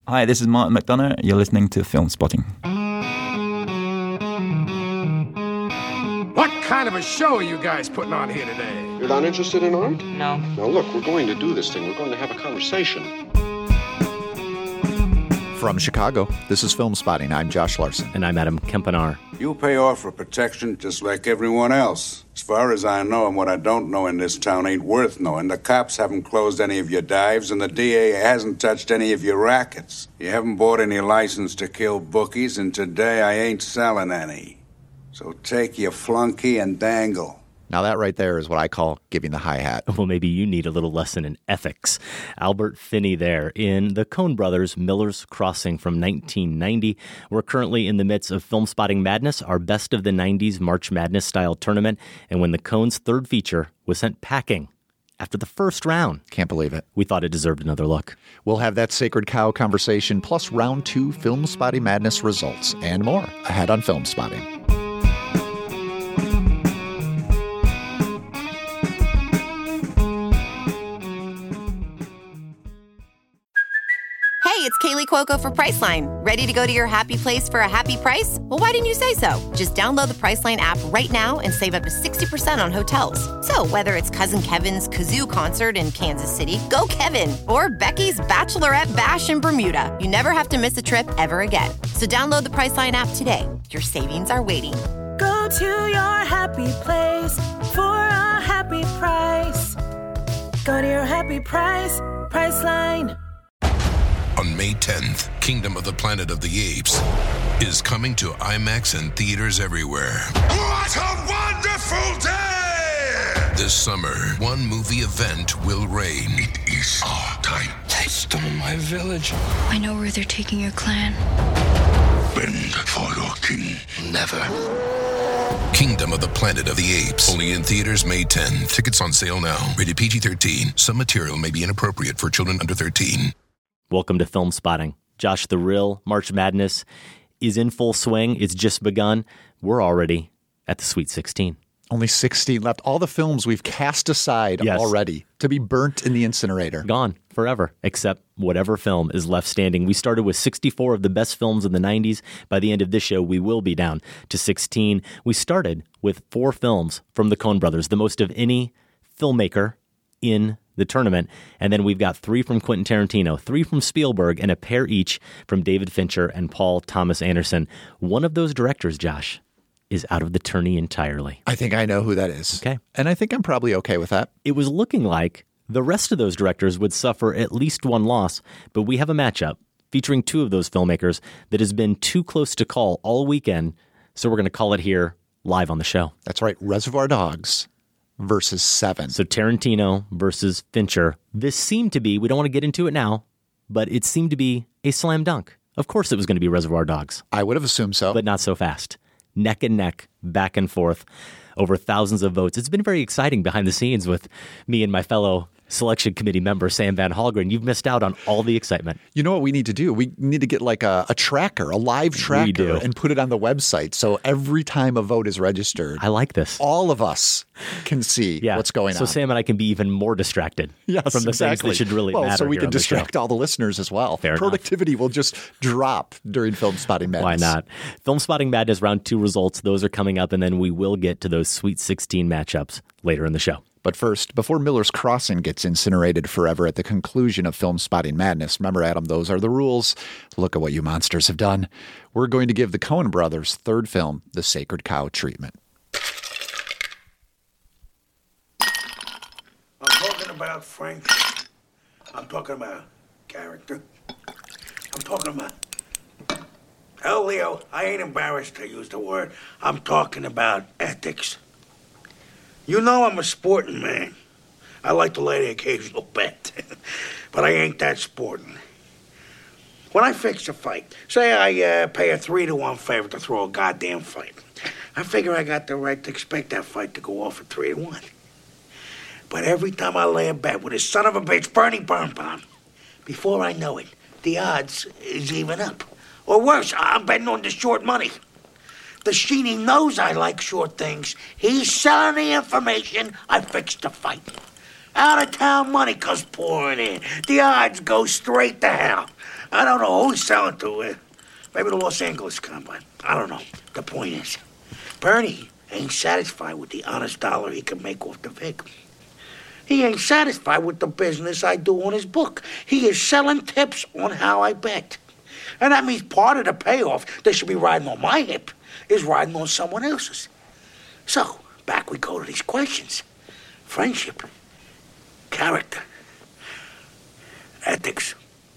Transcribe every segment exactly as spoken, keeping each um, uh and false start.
Hi, this is Martin McDonough. You're listening to Film Spotting. What kind of a show are you guys putting on here today? You're not interested in art? No. Now look, we're going to do this thing. We're going to have a conversation. From Chicago, this is Film Spotting. I'm Josh Larson. And I'm Adam Kempenaar. You pay off for protection just like everyone else. As far as I know, and what I don't know in this town ain't worth knowing. The cops haven't closed any of your dives, and the D A hasn't touched any of your rackets. You haven't bought any license to kill bookies, and today I ain't selling any. So take your flunky and dangle. Now that right there is what I call giving the hi-hat. Well, maybe you need a little lesson in ethics. Albert Finney there in the Coen Brothers' Miller's Crossing from nineteen ninety. We're currently in the midst of Film Spotting Madness, our best of the nineties March Madness-style tournament. And when the Coen's third feature was sent packing after the first round. Can't believe it. We thought it deserved another look. We'll have that Sacred Cow conversation plus round two Film Spotting Madness results and more ahead on Film Spotting. It's Kaylee Cuoco for Priceline. Ready to go to your happy place for a happy price? Well, why didn't you say so? Just download the Priceline app right now and save up to sixty percent on hotels. So whether it's Cousin Kevin's Kazoo Concert in Kansas City, go Kevin, or Becky's Bachelorette Bash in Bermuda, you never have to miss a trip ever again. So download the Priceline app today. Your savings are waiting. Go to your happy place for a happy price. Go to your happy price, Priceline. On May tenth, Kingdom of the Planet of the Apes is coming to IMAX and theaters everywhere. What a wonderful day! This summer, one movie event will reign. It is our time. They stole my village. I know where they're taking your clan. Bend for your king. Never. Kingdom of the Planet of the Apes. Only in theaters May tenth. Tickets on sale now. Rated P G thirteen. Some material may be inappropriate for children under thirteen. Welcome to Film Spotting. Josh, the real March Madness is in full swing. It's just begun. We're already at the Sweet sixteen. Only sixteen left. All the films we've cast aside yes. already to be burnt in the incinerator. Gone forever, except whatever film is left standing. We started with sixty-four of the best films in the nineties. By the end of this show, we will be down to sixteen. We started with four films from the Coen Brothers, the most of any filmmaker in the tournament. And then we've got three from Quentin Tarantino, three from Spielberg, and a pair each from David Fincher and Paul Thomas Anderson. One of those directors, Josh, is out of the tourney entirely. I think I know who that is. Okay. And I think I'm probably okay with that. It was looking like the rest of those directors would suffer at least one loss, but we have a matchup featuring two of those filmmakers that has been too close to call all weekend, so we're going to call it here live on the show. That's right. Reservoir Dogs versus Seven. So Tarantino versus Fincher. This seemed to be, we don't want to get into it now, but it seemed to be a slam dunk. Of course it was going to be Reservoir Dogs. I would have assumed so. But not so fast. Neck and neck, back and forth, over thousands of votes. It's been very exciting behind the scenes with me and my fellow selection committee member, Sam Van Hallgren. You've missed out on all the excitement. You know what we need to do? We need to get like a, a tracker, a live tracker, and put it on the website. So every time a vote is registered, I like this. All of us can see yeah. what's going so on. So Sam and I can be even more distracted yes, from the exactly. things that should really well, matter. So we here can on distract the all the listeners as well. Fair Productivity enough. will just drop during Film Spotting Madness. Why not? Film Spotting Madness round two results. Those are coming up, and then we will get to those Sweet sixteen matchups later in the show. But first, before Miller's Crossing gets incinerated forever at the conclusion of Film Spotting Madness, remember, Adam, those are the rules. Look at what you monsters have done. We're going to give the Coen Brothers' third film the Sacred Cow treatment. I'm talking about Frank. I'm talking about character. I'm talking about... Hell, Leo, I ain't embarrassed to use the word. I'm talking about ethics. You know I'm a sporting man. I like to lay the occasional bet, but I ain't that sporting. When I fix a fight, say I uh, pay a three to one favor to throw a goddamn fight, I figure I got the right to expect that fight to go off at three to one. But every time I lay a bet with his son of a bitch, Bernie Birnbaum, before I know it, the odds is even up. Or worse, I'm betting on the short money. The Sheeny knows I like short things. He's selling the information. I fixed the fight. Out-of-town money comes pouring in. The odds go straight to hell. I don't know who he's selling to. Uh, maybe the Los Angeles Combine. I don't know. The point is, Bernie ain't satisfied with the honest dollar he can make off the Vic. He ain't satisfied with the business I do on his book. He is selling tips on how I bet. And that means part of the payoff that should be riding on my hip is riding on someone else's. So, back we go to these questions. Friendship, character, ethics.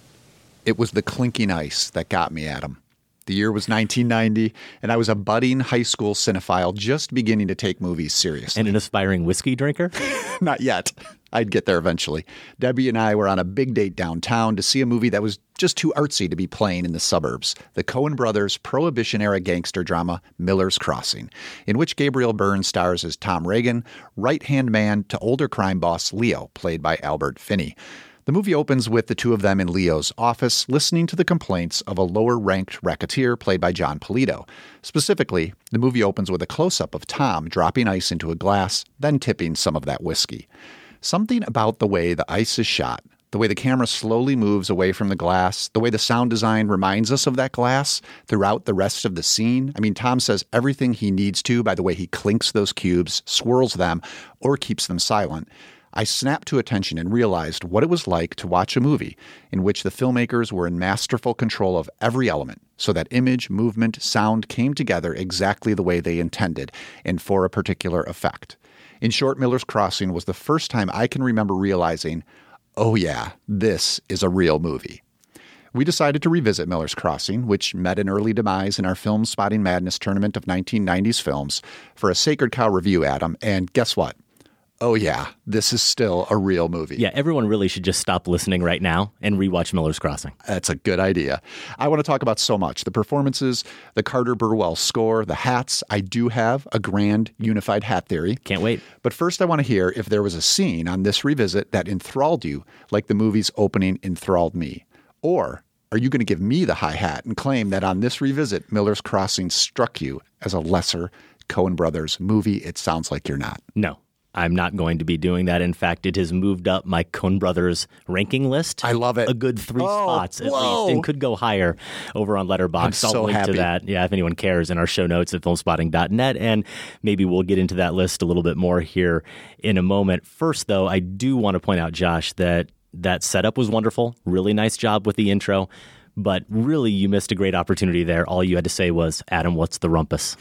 It was the clinking ice that got me, Adam. The year was nineteen ninety, and I was a budding high school cinephile just beginning to take movies seriously. And an aspiring whiskey drinker? Not yet. I'd get there eventually. Debbie and I were on a big date downtown to see a movie that was just too artsy to be playing in the suburbs. The Coen brothers' Prohibition-era gangster drama, Miller's Crossing, in which Gabriel Byrne stars as Tom Reagan, right-hand man to older crime boss Leo, played by Albert Finney. The movie opens with the two of them in Leo's office listening to the complaints of a lower-ranked racketeer played by John Polito. Specifically, the movie opens with a close-up of Tom dropping ice into a glass, then tipping some of that whiskey. Something about the way the ice is shot, the way the camera slowly moves away from the glass, the way the sound design reminds us of that glass throughout the rest of the scene. I mean, Tom says everything he needs to by the way he clinks those cubes, swirls them, or keeps them silent. I snapped to attention and realized what it was like to watch a movie in which the filmmakers were in masterful control of every element so that image, movement, sound came together exactly the way they intended and for a particular effect. In short, Miller's Crossing was the first time I can remember realizing, oh yeah, this is a real movie. We decided to revisit Miller's Crossing, which met an early demise in our Film Spotting Madness tournament of nineteen nineties films, for a Sacred Cow review, Adam, and guess what? Oh yeah, this is still a real movie. Yeah, everyone really should just stop listening right now and rewatch Miller's Crossing. That's a good idea. I want to talk about so much. The performances, the Carter Burwell score, the hats. I do have a grand unified hat theory. Can't wait. But first I want to hear if there was a scene on this revisit that enthralled you like the movie's opening enthralled me. Or are you going to give me the high hat and claim that on this revisit, Miller's Crossing struck you as a lesser Coen Brothers movie? It sounds like you're not. No. I'm not going to be doing that. In fact, it has moved up my Coen Brothers ranking list. I love it. A good three oh, spots at whoa. least, and could go higher over on Letterboxd. I'm so I'll link happy. to that. Yeah, if anyone cares, in our show notes at filmspotting dot net, and maybe we'll get into that list a little bit more here in a moment. First, though, I do want to point out, Josh, that that setup was wonderful. Really nice job with the intro. But really, you missed a great opportunity there. All you had to say was, Adam, what's the rumpus?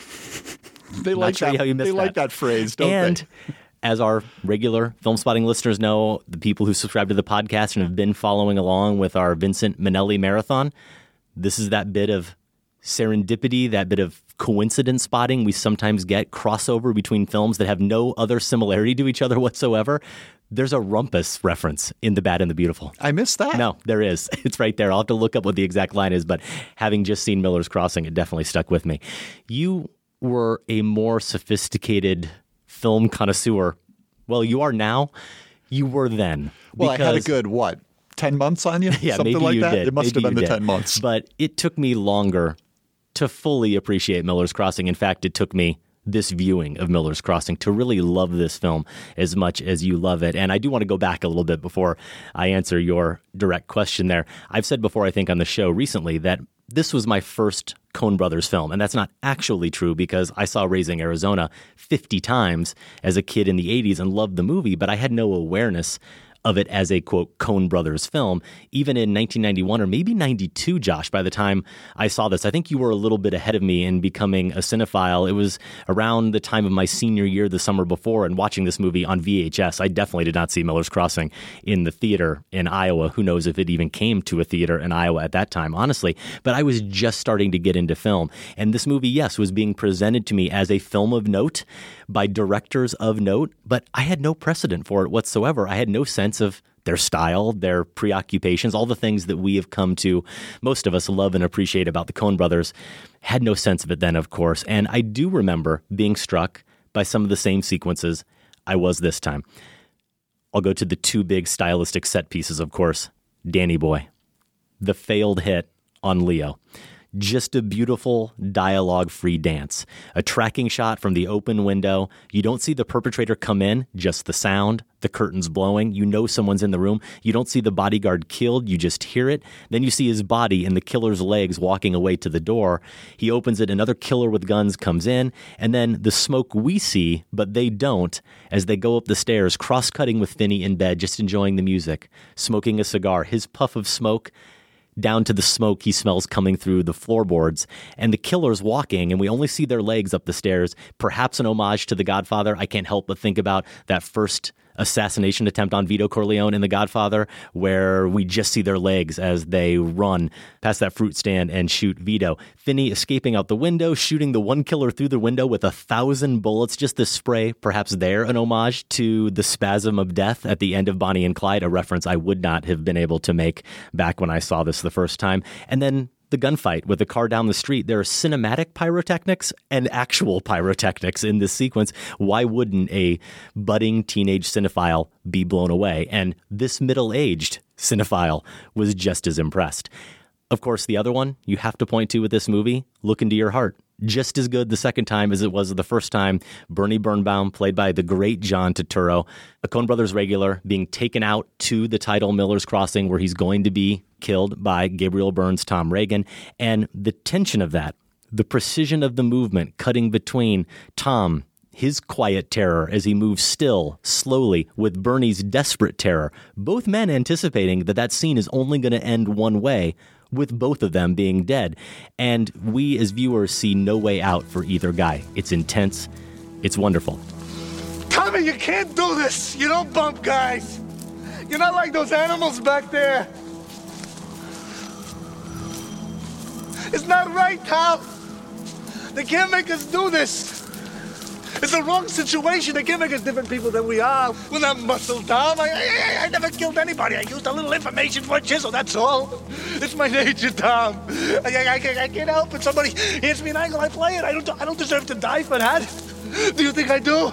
They like sure that. How you missed they that. like that phrase, don't and, they? As our regular Film Spotting listeners know, the people who subscribe to the podcast and have been following along with our Vincent Minnelli marathon, this is that bit of serendipity, that bit of coincidence spotting we sometimes get, crossover between films that have no other similarity to each other whatsoever. There's a rumpus reference in The Bad and the Beautiful. I missed that. No, there is. It's right there. I'll have to look up what the exact line is, but having just seen Miller's Crossing, it definitely stuck with me. You were a more sophisticated film connoisseur. Well, you are now. You were then. Well, I had a good, what, ten months on you? Yeah, Something maybe like you that? did. It must maybe have been the did. ten months. But it took me longer to fully appreciate Miller's Crossing. In fact, it took me this viewing of Miller's Crossing to really love this film as much as you love it. And I do want to go back a little bit before I answer your direct question there. I've said before, I think on the show recently, that this was my first Coen Brothers film. And that's not actually true because I saw Raising Arizona fifty times as a kid in the eighties and loved the movie, but I had no awareness of it as a, quote, Coen Brothers film, even in nineteen ninety-one or maybe ninety-two, Josh, by the time I saw this. I think you were a little bit ahead of me in becoming a cinephile. It was around the time of my senior year the summer before and watching this movie on V H S. I definitely did not see Miller's Crossing in the theater in Iowa. Who knows if it even came to a theater in Iowa at that time, honestly. But I was just starting to get into film. And this movie, yes, was being presented to me as a film of note by directors of note, but I had no precedent for it whatsoever. I had no sense of their style, their preoccupations, all the things that we have come to, most of us, love and appreciate about the Coen Brothers. Had no sense of it then, of course. And I do remember being struck by some of the same sequences I was this time. I'll go to the two big stylistic set pieces, of course. Danny Boy, the failed hit on Leo. just a beautiful dialogue-free dance. A tracking shot from the open window. You don't see the perpetrator come in, just the sound, the curtains blowing. You know someone's in the room. You don't see the bodyguard killed. You just hear it. Then you see his body and the killer's legs walking away to the door. He opens it. Another killer with guns comes in. And then the smoke we see, but they don't, as they go up the stairs, cross-cutting with Finney in bed, just enjoying the music, smoking a cigar. His puff of smoke down to the smoke he smells coming through the floorboards, and the killer's walking, and we only see their legs up the stairs. Perhaps an homage to The Godfather. I can't help but think about that first assassination attempt on Vito Corleone in The Godfather, where we just see their legs as they run past that fruit stand and shoot Vito. Finney escaping out the window, shooting the one killer through the window with a thousand bullets. Just this spray, perhaps there an homage to the spasm of death at the end of Bonnie and Clyde, a reference I would not have been able to make back when I saw this the first time. And then the gunfight with the car down the street. There are cinematic pyrotechnics and actual pyrotechnics in this sequence. Why wouldn't a budding teenage cinephile be blown away? And this middle-aged cinephile was just as impressed. Of course, the other one you have to point to with this movie, Look Into Your Heart. Just as good the second time as it was the first time. Bernie Birnbaum, played by the great John Turturro, a Coen Brothers regular, being taken out to the title Miller's Crossing, where he's going to be killed by Gabriel Byrne's Tom Reagan. And the tension of that, the precision of the movement cutting between Tom, his quiet terror as he moves still, slowly, with Bernie's desperate terror, both men anticipating that that scene is only going to end one way, with both of them being dead. And we as viewers see no way out for either guy. It's intense. It's wonderful. Tommy, you can't do this. You don't bump guys. You're not like those animals back there. It's not right, Tom. They can't make us do this. It's the wrong situation. They can't make us different people than we are. We're not muscle, Tom. I, I, I never killed anybody. I used a little information for a chisel, that's all. It's my nature, Tom. I, I, I, I can't help it. Somebody hands me an angle, I play it. I don't, I don't deserve to die for that. Do you think I do?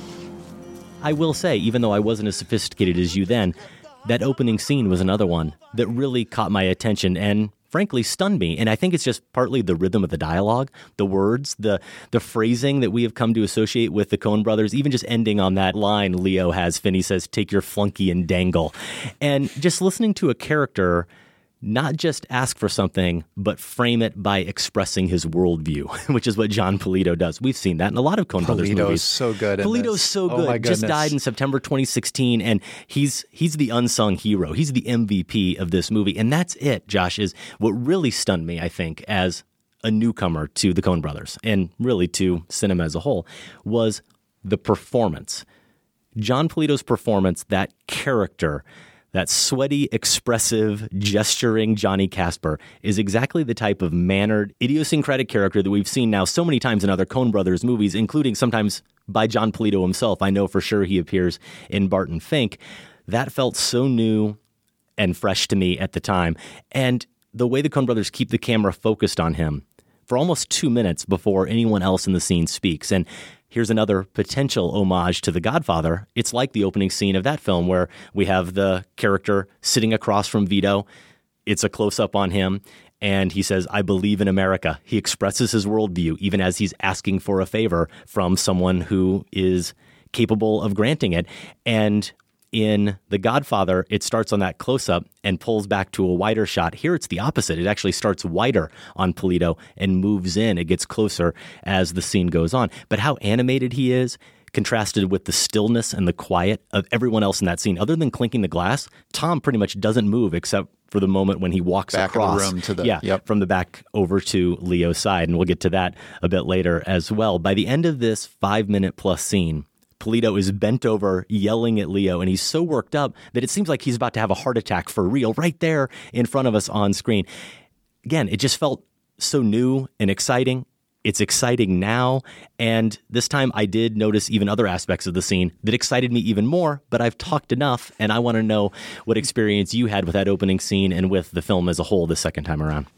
I will say, even though I wasn't as sophisticated as you then, that opening scene was another one that really caught my attention and frankly stunned me. And I think it's just partly the rhythm of the dialogue, the words, the the phrasing that we have come to associate with the Coen brothers, even just ending on that line Leo has, Finney says, take your flunky and dangle. And just listening to a character not just ask for something, but frame it by expressing his worldview, which is what John Polito does. We've seen that in a lot of Coen Brothers movies. Polito's so good. Polito's so good. Oh my just died in September twenty sixteen, and he's he's the unsung hero. He's the M V P of this movie, and that's it, Josh, is what really stunned me, I think, as a newcomer to the Coen Brothers, and really to cinema as a whole, was the performance. John Polito's performance, that character, that sweaty, expressive, gesturing Johnny Casper is exactly the type of mannered, idiosyncratic character that we've seen now so many times in other Coen Brothers movies, including sometimes by John Polito himself. I know for sure he appears in Barton Fink. That felt so new and fresh to me at the time. And the way the Coen Brothers keep the camera focused on him for almost two minutes before anyone else in the scene speaks. And here's another potential homage to The Godfather. It's like the opening scene of that film where we have the character sitting across from Vito. It's a close-up on him, and he says, I believe in America. He expresses his worldview even as he's asking for a favor from someone who is capable of granting it. And in The Godfather, it starts on that close-up and pulls back to a wider shot. Here it's the opposite. It actually starts wider on Polito and moves in. It gets closer as the scene goes on. But how animated he is, contrasted with the stillness and the quiet of everyone else in that scene. Other than clinking the glass, Tom pretty much doesn't move except for the moment when he walks back across. Of the room to the, yeah, yep. from the back over to Leo's side. And we'll get to that a bit later as well. By the end of this five-minute plus scene, Polito is bent over, yelling at Leo, and he's so worked up that it seems like he's about to have a heart attack for real right there in front of us on screen. Again, it just felt so new and exciting. It's exciting now, and this time I did notice even other aspects of the scene that excited me even more, but I've talked enough, and I want to know what experience you had with that opening scene and with the film as a whole the second time around.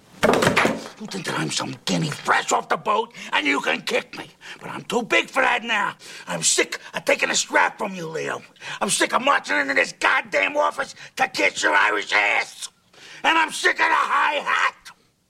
You think that I'm some guinea fresh off the boat and you can kick me. But I'm too big for that now. I'm sick of taking a strap from you, Leo. I'm sick of marching into this goddamn office to kiss your Irish ass. And I'm sick of the high hat.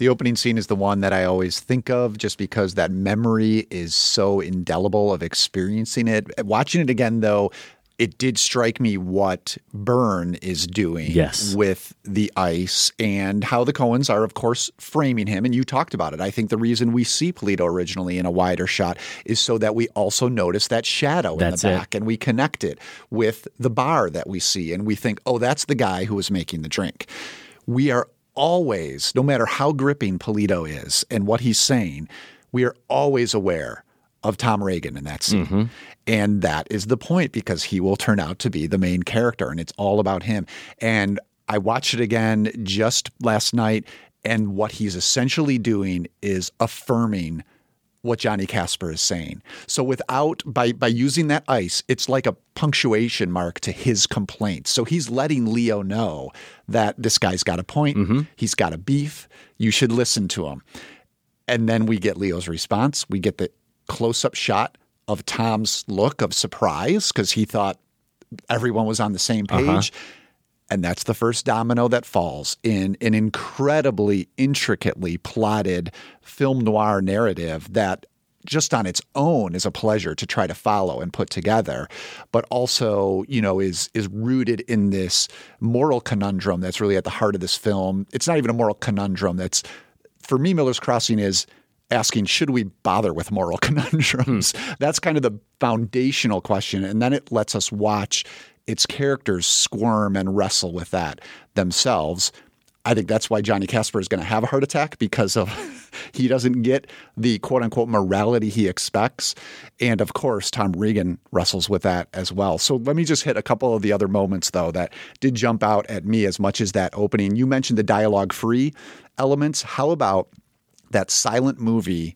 The opening scene is the one that I always think of just because that memory is so indelible of experiencing it. Watching it again, though, it did strike me what Byrne is doing yes. with the ice and how the Coens are, of course, framing him. And you talked about it. I think the reason we see Polito originally in a wider shot is so that we also notice that shadow that's in the back it. and we connect it with the bar that we see. And we think, oh, that's the guy who was making the drink. We are always, no matter how gripping Polito is and what he's saying, we are always aware of Tom Reagan in that scene. Mm-hmm. And that is the point because he will turn out to be the main character and it's all about him. And I watched it again just last night and what he's essentially doing is affirming what Johnny Casper is saying. So without, by, by using that ice, it's like a punctuation mark to his complaints. So he's letting Leo know that this guy's got a point. Mm-hmm. He's got a beef. You should listen to him. And then we get Leo's response. We get the close-up shot of Tom's look of surprise because he thought everyone was on the same page. Uh-huh. And that's the first domino that falls in an incredibly intricately plotted film noir narrative that just on its own is a pleasure to try to follow and put together, but also, you know, is is rooted in this moral conundrum that's really at the heart of this film. It's not even a moral conundrum. That's, for me, Miller's Crossing is asking, should we bother with moral conundrums? Hmm. That's kind of the foundational question. And then it lets us watch its characters squirm and wrestle with that themselves. I think that's why Johnny Casper is going to have a heart attack because of he doesn't get the quote unquote morality he expects. And of course, Tom Reagan wrestles with that as well. So let me just hit a couple of the other moments, though, that did jump out at me as much as that opening. You mentioned the dialogue free elements. How about that silent movie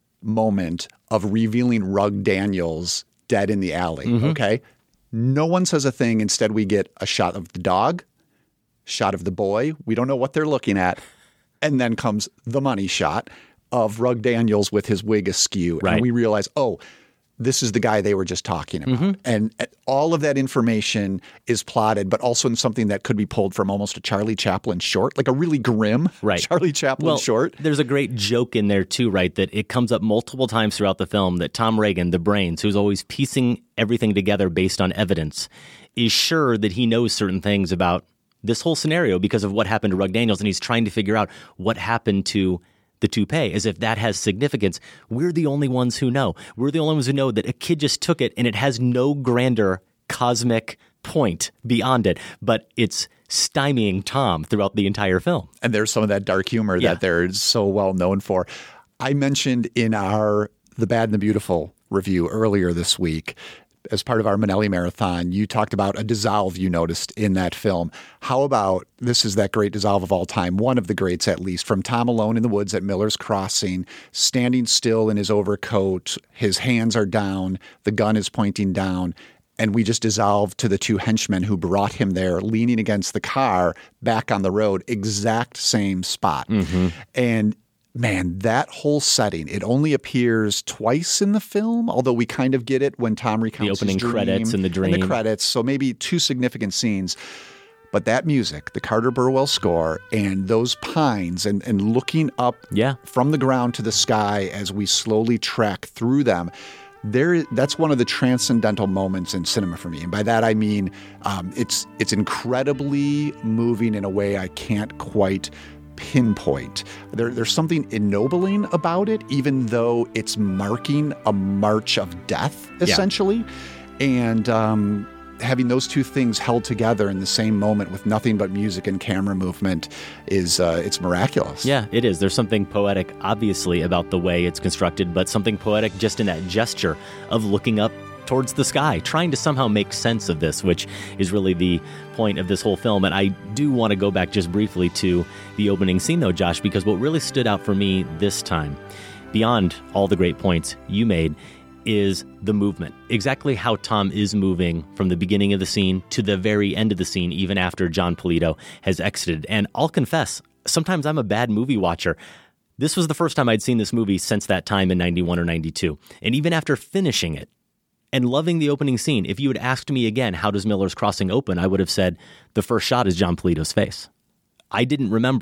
moment of revealing Rug Daniels dead in the alley? Mm-hmm. Okay. No one says a thing. Instead, we get a shot of the dog, shot of the boy. We don't know what they're looking at. And then comes the money shot of Rug Daniels with his wig askew. Right. And we realize, oh, this is the guy they were just talking about. Mm-hmm. And all of that information is plotted, but also in something that could be pulled from almost a Charlie Chaplin short, like a really grim right. Charlie Chaplin well, short. There's a great joke in there too, right? That it comes up multiple times throughout the film that Tom Reagan, the brains, who's always piecing everything together based on evidence, is sure that he knows certain things about this whole scenario because of what happened to Rug Daniels. And he's trying to figure out what happened to the toupee, as if that has significance. We're the only ones who know. We're the only ones who know that a kid just took it and it has no grander cosmic point beyond it, but it's stymieing Tom throughout the entire film. And there's some of that dark humor yeah. that they're so well known for. I mentioned in our The Bad and the Beautiful review earlier this week, as part of our Minnelli Marathon, you talked about a dissolve you noticed in that film. How about, this is that great dissolve of all time, one of the greats at least, from Tom alone in the woods at Miller's Crossing, standing still in his overcoat, his hands are down, the gun is pointing down, and we just dissolve to the two henchmen who brought him there, leaning against the car, back on the road, exact same spot. Mm-hmm. And man, that whole setting, it only appears twice in the film, although we kind of get it when Tom recounts the opening his dream credits and the dream. And the credits, so maybe two significant scenes. But that music, the Carter Burwell score, and those pines, and, and looking up yeah. from the ground to the sky as we slowly track through them, there, that's one of the transcendental moments in cinema for me. And by that I mean um, it's it's incredibly moving in a way I can't quite pinpoint. There, there's something ennobling about it, even though it's marking a march of death, essentially. Yeah. And um, having those two things held together in the same moment with nothing but music and camera movement is uh, it's miraculous. Yeah, it is. There's something poetic, obviously, about the way it's constructed, but something poetic just in that gesture of looking up towards the sky, trying to somehow make sense of this, which is really the point of this whole film. And I do want to go back just briefly to the opening scene, though, Josh, because what really stood out for me this time, beyond all the great points you made, is the movement. Exactly how Tom is moving from the beginning of the scene to the very end of the scene, even after John Polito has exited. And I'll confess, sometimes I'm a bad movie watcher. This was the first time I'd seen this movie since that time in ninety-one or ninety-two. And even after finishing it, and loving the opening scene, if you had asked me again, how does Miller's Crossing open, I would have said the first shot is John Polito's face. I didn't remember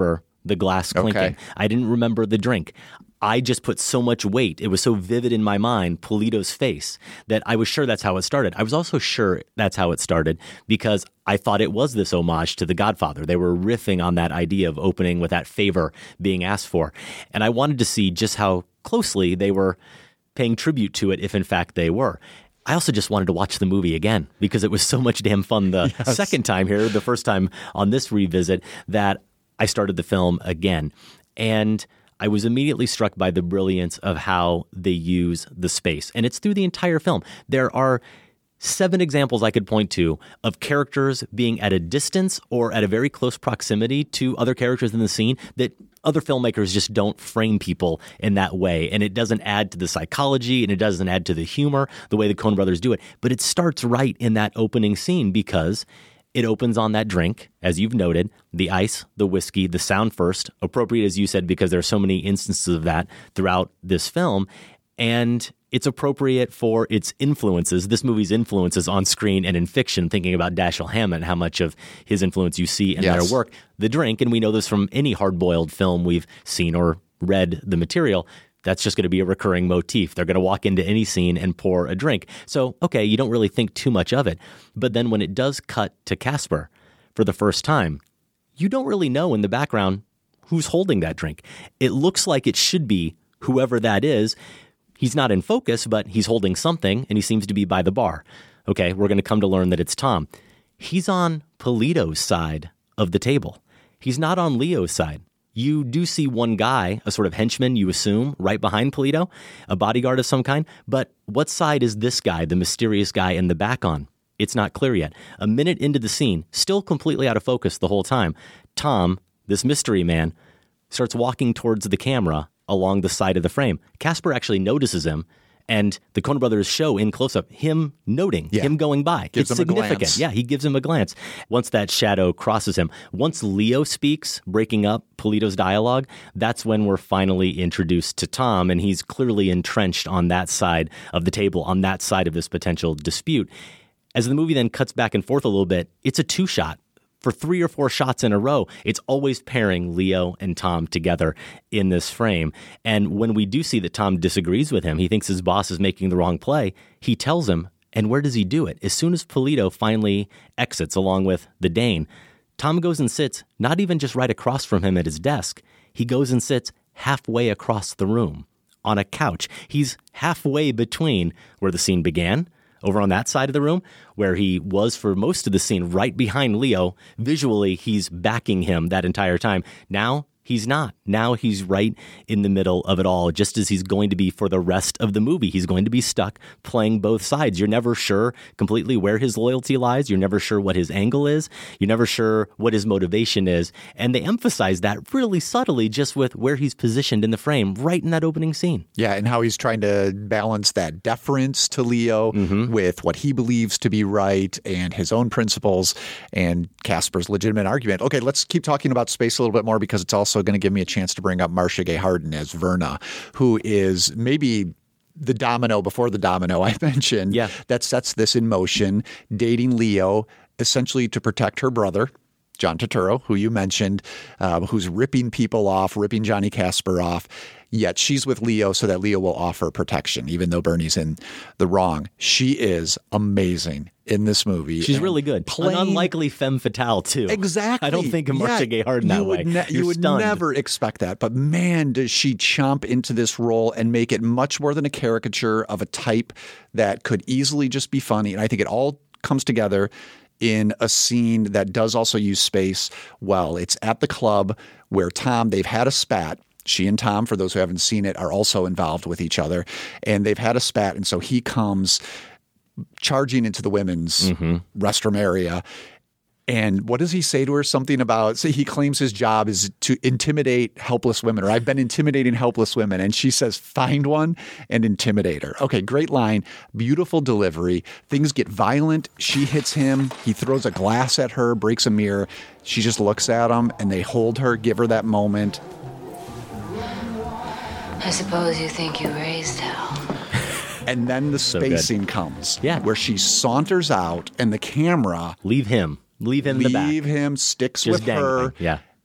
the glass clinking. Okay. I didn't remember the drink. I just put so much weight. It was so vivid in my mind, Polito's face, that I was sure that's how it started. I was also sure that's how it started because I thought it was this homage to The Godfather. They were riffing on that idea of opening with that favor being asked for. And I wanted to see just how closely they were paying tribute to it, if in fact they were. I also just wanted to watch the movie again because it was so much damn fun the yes. second time here, the first time on this revisit, that I started the film again. And I was immediately struck by the brilliance of how they use the space. And it's through the entire film. There are seven examples I could point to of characters being at a distance or at a very close proximity to other characters in the scene that other filmmakers just don't frame people in that way. And it doesn't add to the psychology and it doesn't add to the humor the way the Coen brothers do it. But it starts right in that opening scene because it opens on that drink, as you've noted, the ice, the whiskey, the sound first, appropriate, as you said, because there are so many instances of that throughout this film. And it's appropriate for its influences, this movie's influences on screen and in fiction, thinking about Dashiell Hammett, how much of his influence you see in yes. their work. The drink, and we know this from any hard-boiled film we've seen or read the material, that's just going to be a recurring motif. They're going to walk into any scene and pour a drink. So, okay, you don't really think too much of it. But then when it does cut to Casper for the first time, you don't really know in the background who's holding that drink. It looks like it should be whoever that is. He's not in focus, but he's holding something, and he seems to be by the bar. Okay, we're going to come to learn that it's Tom. He's on Polito's side of the table. He's not on Leo's side. You do see one guy, a sort of henchman, you assume, right behind Polito, a bodyguard of some kind. But what side is this guy, the mysterious guy in the back on? It's not clear yet. A minute into the scene, still completely out of focus the whole time, Tom, this mystery man, starts walking towards the camera along the side of the frame. Casper actually notices him, and the Coen brothers show in close-up him noting, yeah. him going by. Gives it's him a significant. glance. Yeah, he gives him a glance. Once that shadow crosses him, once Leo speaks, breaking up Polito's dialogue, that's when we're finally introduced to Tom, and he's clearly entrenched on that side of the table, on that side of this potential dispute. As the movie then cuts back and forth a little bit, it's a two-shot. For three or four shots in a row, it's always pairing Leo and Tom together in this frame. And when we do see that Tom disagrees with him, he thinks his boss is making the wrong play, he tells him, and where does he do it? As soon as Polito finally exits along with the Dane, Tom goes and sits not even just right across from him at his desk. He goes and sits halfway across the room on a couch. He's halfway between where the scene began, over on that side of the room, where he was for most of the scene, right behind Leo. Visually, he's backing him that entire time. Now, he's not. Now he's right in the middle of it all, just as he's going to be for the rest of the movie. He's going to be stuck playing both sides. You're never sure completely where his loyalty lies. You're never sure what his angle is. You're never sure what his motivation is. And they emphasize that really subtly just with where he's positioned in the frame, right in that opening scene. Yeah, and how he's trying to balance that deference to Leo mm-hmm. with what he believes to be right and his own principles and Casper's legitimate argument. Okay, let's keep talking about space a little bit more because it's also going to give me a chance to bring up Marcia Gay Harden as Verna, who is maybe the domino before the domino I mentioned yeah. that sets this in motion, dating Leo essentially to protect her brother, John Turturro, who you mentioned, uh, who's ripping people off, ripping Johnny Casper off. Yet she's with Leo so that Leo will offer protection, even though Bernie's in the wrong. She is amazing in this movie. She's really good. Plain, An unlikely femme fatale, too. Exactly. I don't think of Marcia yeah, Gay Harden that you way. Would ne- You're you would stunned. never expect that. But man, does she chomp into this role and make it much more than a caricature of a type that could easily just be funny. And I think it all comes together in a scene that does also use space well. It's at the club where Tom, they've had a spat. She and Tom, for those who haven't seen it, are also involved with each other. And they've had a spat. And so he comes charging into the women's mm-hmm. restroom area. And what does he say to her? Something about, so he claims his job is to intimidate helpless women, or I've been intimidating helpless women. And she says, find one and intimidate her. Okay, great line. Beautiful delivery. Things get violent. She hits him. He throws a glass at her, breaks a mirror. She just looks at him and they hold her, give her that moment. I suppose you think you raised hell. And then the So spacing good. comes. Yeah. Where she saunters out and the camera. Leave him. Leave him in the back. Leave him, sticks Just with dangling. her. Yeah.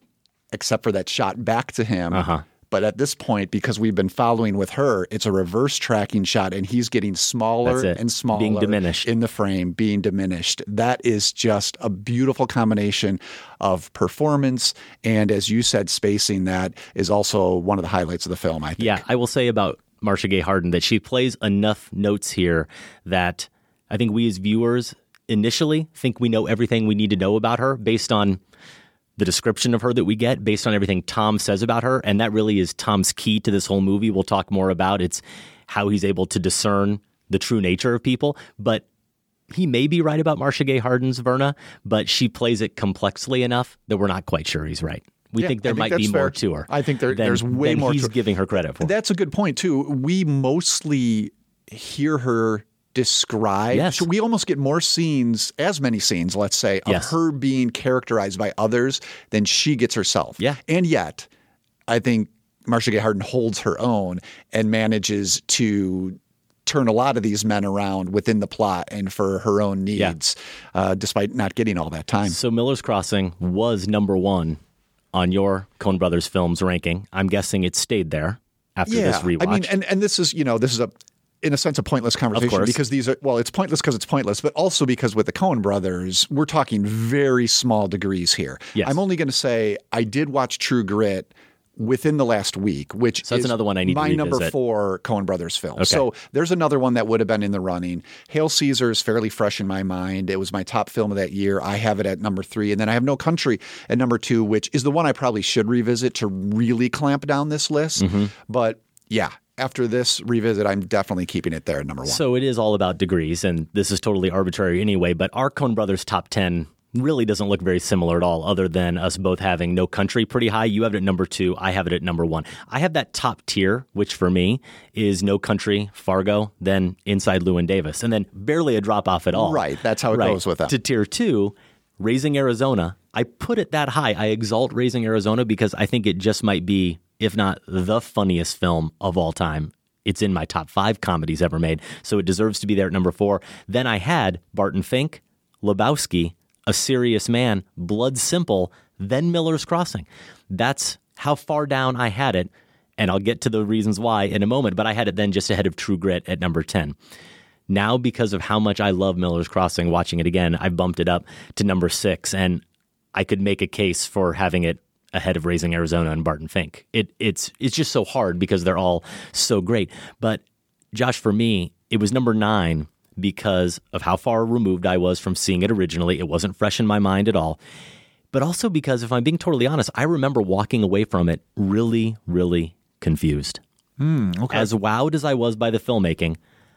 except for that shot back to him. Uh-huh. But at this point, because we've been following with her, it's a reverse tracking shot, and he's getting smaller and smaller. Being diminished. In the frame, being diminished. That is just a beautiful combination of performance and, as you said, spacing. That is also one of the highlights of the film, I think. Yeah, I will say about Marcia Gay Harden that she plays enough notes here that I think we as viewers initially think we know everything we need to know about her based on the description of her that we get, based on everything Tom says about her. And that really is Tom's key to this whole movie. We'll talk more about it's how he's able to discern the true nature of people. But he may be right about Marcia Gay Harden's Verna, but she plays it complexly enough that we're not quite sure he's right. We Yeah, think there I think might that's be fair. more to her. I think there, than, there's way than more he's to giving her credit for. That's a good point, too. We mostly hear her described. Yes. So we almost get more scenes, as many scenes, let's say, of Yes. her being characterized by others than she gets herself. Yeah. And yet, I think Marcia Gay Harden holds her own and manages to turn a lot of these men around within the plot and for her own needs, yeah. uh, despite not getting all that time. So Miller's Crossing was number one on your Coen Brothers films ranking. I'm guessing it stayed there after yeah. this rewatch. I mean, and, and this is, you know, this is a, in a sense, a pointless conversation because these are, well, it's pointless because it's pointless, but also because with the Coen Brothers, we're talking very small degrees here. Yes. I'm only going to say I did watch True Grit within the last week, which so that's is another one I need my to number revisit. four Coen Brothers film. Okay. So there's another one that would have been in the running. Hail Caesar is fairly fresh in my mind. It was my top film of that year. I have it at number three. And then I have No Country at number two, which is the one I probably should revisit to really clamp down this list. Mm-hmm. But yeah, after this revisit, I'm definitely keeping it there at number one. So it is all about degrees, and this is totally arbitrary anyway, but our Coen Brothers top ten really doesn't look very similar at all, other than us both having No Country pretty high. You have it at number two. I have it at number one. I have that top tier, which for me is No Country, Fargo, then Inside Llewyn Davis, and then barely a drop off at all. Right. That's how it right. goes with that. To tier two, Raising Arizona. I put it that high. I exalt Raising Arizona because I think it just might be, if not the funniest film of all time. It's in my top five comedies ever made, so it deserves to be there at number four. Then I had Barton Fink, Lebowski, A Serious Man, Blood Simple, then Miller's Crossing. That's how far down I had it, and I'll get to the reasons why in a moment, but I had it then just ahead of True Grit at number ten. Now, because of how much I love Miller's Crossing, watching it again, I bumped it up to number six, and I could make a case for having it ahead of Raising Arizona and Barton Fink. It, it's it's just so hard because they're all so great. But Josh, for me, it was number nine because of how far removed I was from seeing it originally. It wasn't fresh in my mind at all. But also because, if I'm being totally honest, I remember walking away from it really, really confused. Mm, okay. As wowed as I was by the filmmaking,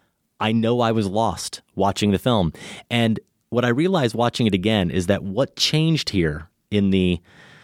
I know I was lost watching the film. And what I realized watching it again is that what changed here in the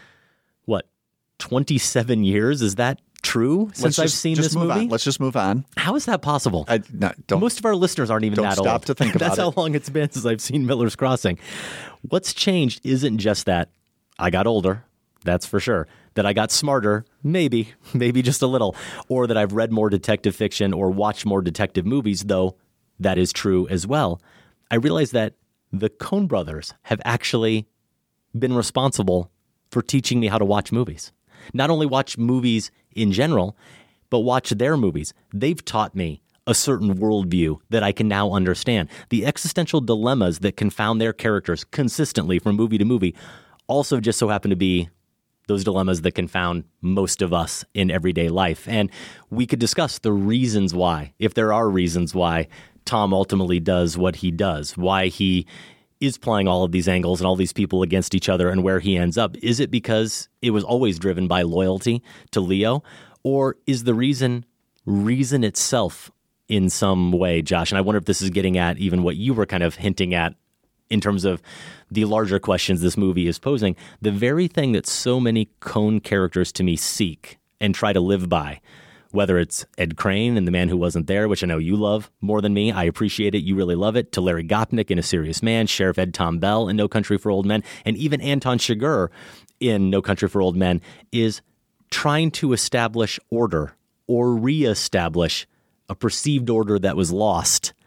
what, twenty-seven years? Is that true since Let's I've just, seen just this move movie? On. Let's just move on. How is that possible? I, no, don't, Most of our listeners aren't even don't that stop old. to think about That's it. how long it's been since I've seen Miller's Crossing. What's changed isn't just that I got older, that's for sure. That I got smarter, maybe, maybe just a little. Or that I've read more detective fiction or watched more detective movies, though that is true as well. I realized that the Coen Brothers have actually been responsible for teaching me how to watch movies. Not only watch movies in general, but watch their movies. They've taught me a certain worldview that I can now understand. The existential dilemmas that confound their characters consistently from movie to movie also just so happen to be those dilemmas that confound most of us in everyday life. And we could discuss the reasons why, if there are reasons why Tom ultimately does what he does, why he is playing all of these angles and all these people against each other and where he ends up. Is it because it was always driven by loyalty to Leo? Or is the reason reason itself in some way, Josh? And I wonder if this is getting at even what you were kind of hinting at in terms of the larger questions this movie is posing. The very thing that so many Coen characters to me seek and try to live by, whether it's Ed Crane and The Man Who Wasn't There, which I know you love more than me. I appreciate it. You really love it. To Larry Gopnik in A Serious Man, Sheriff Ed Tom Bell in No Country for Old Men, and even Anton Chigurh in No Country for Old Men, is trying to establish order or reestablish a perceived order that was lost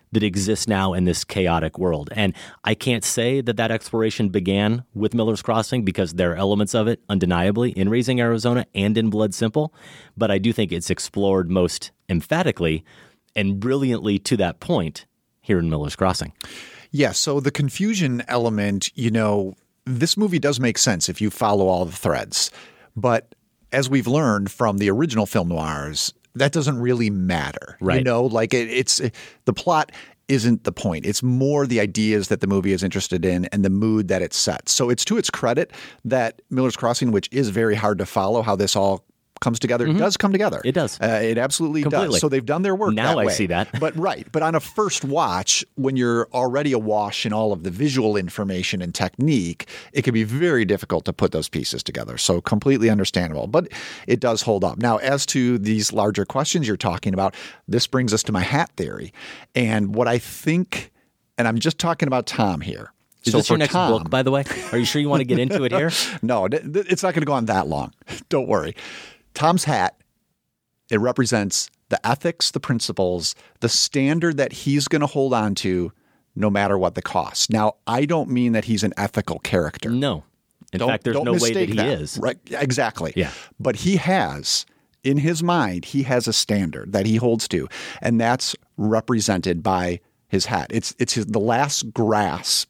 that exists now in this chaotic world. And I can't say that that exploration began with Miller's Crossing because there are elements of it, undeniably, in Raising Arizona and in Blood Simple. But I do think it's explored most emphatically and brilliantly to that point here in Miller's Crossing. Yeah, so the confusion element, you know, this movie does make sense if you follow all the threads. But as we've learned from the original film noirs, that doesn't really matter. Right. You know, like it, it's it, the plot isn't the point. It's more the ideas that the movie is interested in and the mood that it sets. So it's to its credit that Miller's Crossing, which is very hard to follow how this all comes together, Mm-hmm. it does come together. It does. Uh, it absolutely Completely. does. So they've done their work Now that I way. see that. But right. But on a first watch, when you're already awash in all of the visual information and technique, it can be very difficult to put those pieces together. So completely understandable. But it does hold up. Now, as to these larger questions you're talking about, this brings us to my hat theory. And what I think, and I'm just talking about Tom here. Is So this your for next Tom- book, by the way? Are you sure you want to get into it here? No, th- th- it's not going to go on that long. Don't worry. Tom's hat, it represents the ethics, the principles, the standard that he's going to hold on to no matter what the cost. Now, I don't mean that he's an ethical character. No. In Don't- fact, there's don't no way that mistake he is. Right? Exactly. Yeah. But he has, in his mind, he has a standard that he holds to, and that's represented by his hat. It's it's his, the last grasp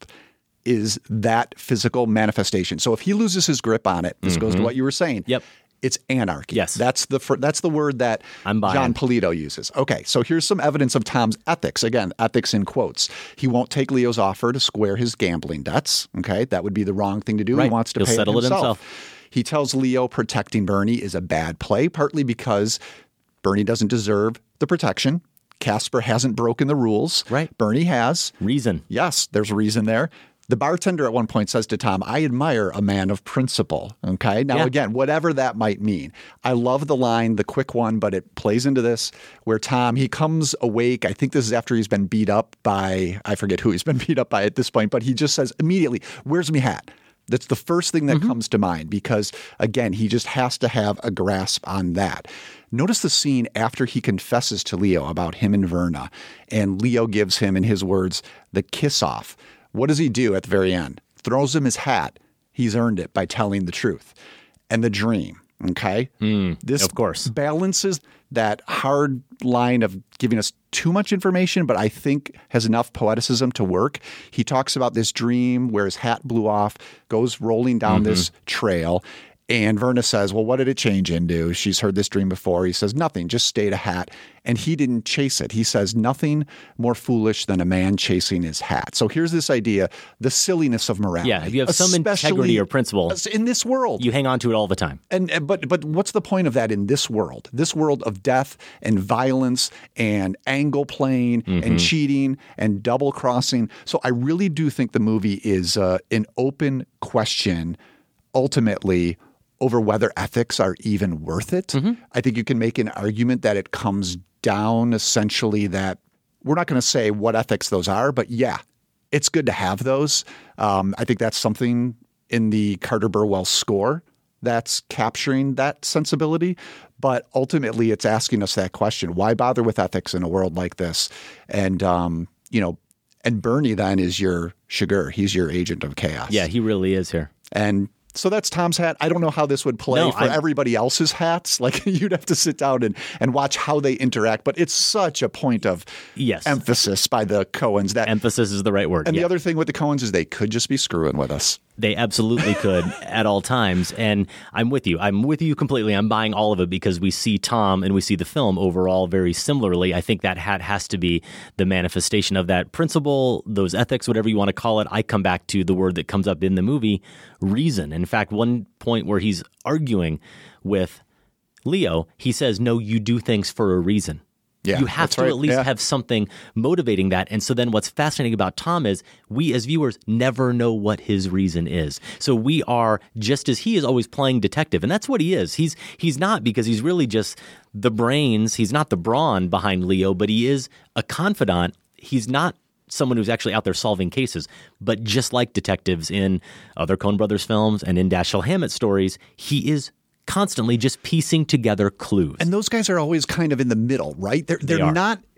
is that physical manifestation. So if he loses his grip on it, this goes to Mhm. what you were saying. Yep. It's anarchy. Yes. That's the fir- that's the word that I'm buying. John Polito uses. Okay, so here's some evidence of Tom's ethics. Again, ethics in quotes. He won't take Leo's offer to square his gambling debts. Okay, that would be the wrong thing to do. He Right. wants to He'll pay settle it himself. himself. He tells Leo protecting Bernie is a bad play, partly because Bernie doesn't deserve the protection. Casper hasn't broken the rules. Right. Bernie has. Reason. Yes, there's reason there. The bartender at one point says to Tom, I admire a man of principle. Okay. Now, Yeah. again, whatever that might mean. I love the line, the quick one, but it plays into this where Tom, he comes awake. I think this is after he's been beat up by, I forget who he's been beat up by at this point, but he just says immediately, where's me hat? That's the first thing that comes to mind because, again, he just has to have a grasp on that. Notice the scene after he confesses to Leo about him and Verna, and Leo gives him, in his words, the kiss off. What does he do at the very end? Throws him his hat. He's earned it by telling the truth. And the dream, okay? Mm, this of course. balances that hard line of giving us too much information, but I think has enough poeticism to work. He talks about this dream where his hat blew off, goes rolling down Mm-hmm. this trail. And Verna says, well, what did it change into? She's heard this dream before. He says, nothing, just stayed a hat. And he didn't chase it. He says, nothing more foolish than a man chasing his hat. So here's this idea, the silliness of morality. Yeah, if you have some especially integrity or principle, in this world. you hang on to it all the time. And and- but but what's the point of that in this world? This world of death and violence and angle playing and cheating and double crossing. So I really do think the movie is uh, an open question, ultimately, over whether ethics are even worth it. I think you can make an argument that it comes down essentially that we're not going to say what ethics those are, but yeah, it's good to have those. Um, I think that's something in the Carter Burwell score that's capturing that sensibility. But ultimately, it's asking us that question: why bother with ethics in a world like this? And um, you know, and Bernie then is your Shigur. He's your agent of chaos. Yeah, he really is here. And so that's Tom's hat. I don't know how this would play No, for I- everybody else's hats. Like you'd have to sit down and, and watch how they interact. But it's such a point of Yes. emphasis by the Coens that Emphasis is the right word. and yeah. the other thing with the Coens is they could just be screwing with us. They absolutely could at all times. And I'm with you. I'm with you completely. I'm buying all of it because we see Tom and we see the film overall very similarly. I think that hat has to be the manifestation of that principle, those ethics, whatever you want to call it. I come back to the word that comes up in the movie, reason. In fact, one point where he's arguing with Leo, he says, no, you do things for a reason. Yeah, you have that's to right. at least Yeah. have something motivating that. And so then what's fascinating about Tom is we as viewers never know what his reason is. So we are, just as he is always playing detective, and that's what he is. He's he's not because he's really just the brains. He's not the brawn behind Leo, but he is a confidant. He's not someone who's actually out there solving cases. But just like detectives in other Coen Brothers films and in Dashiell Hammett stories, he is constantly just piecing together clues. And those guys are always kind of in the middle, right? They're they're They are. not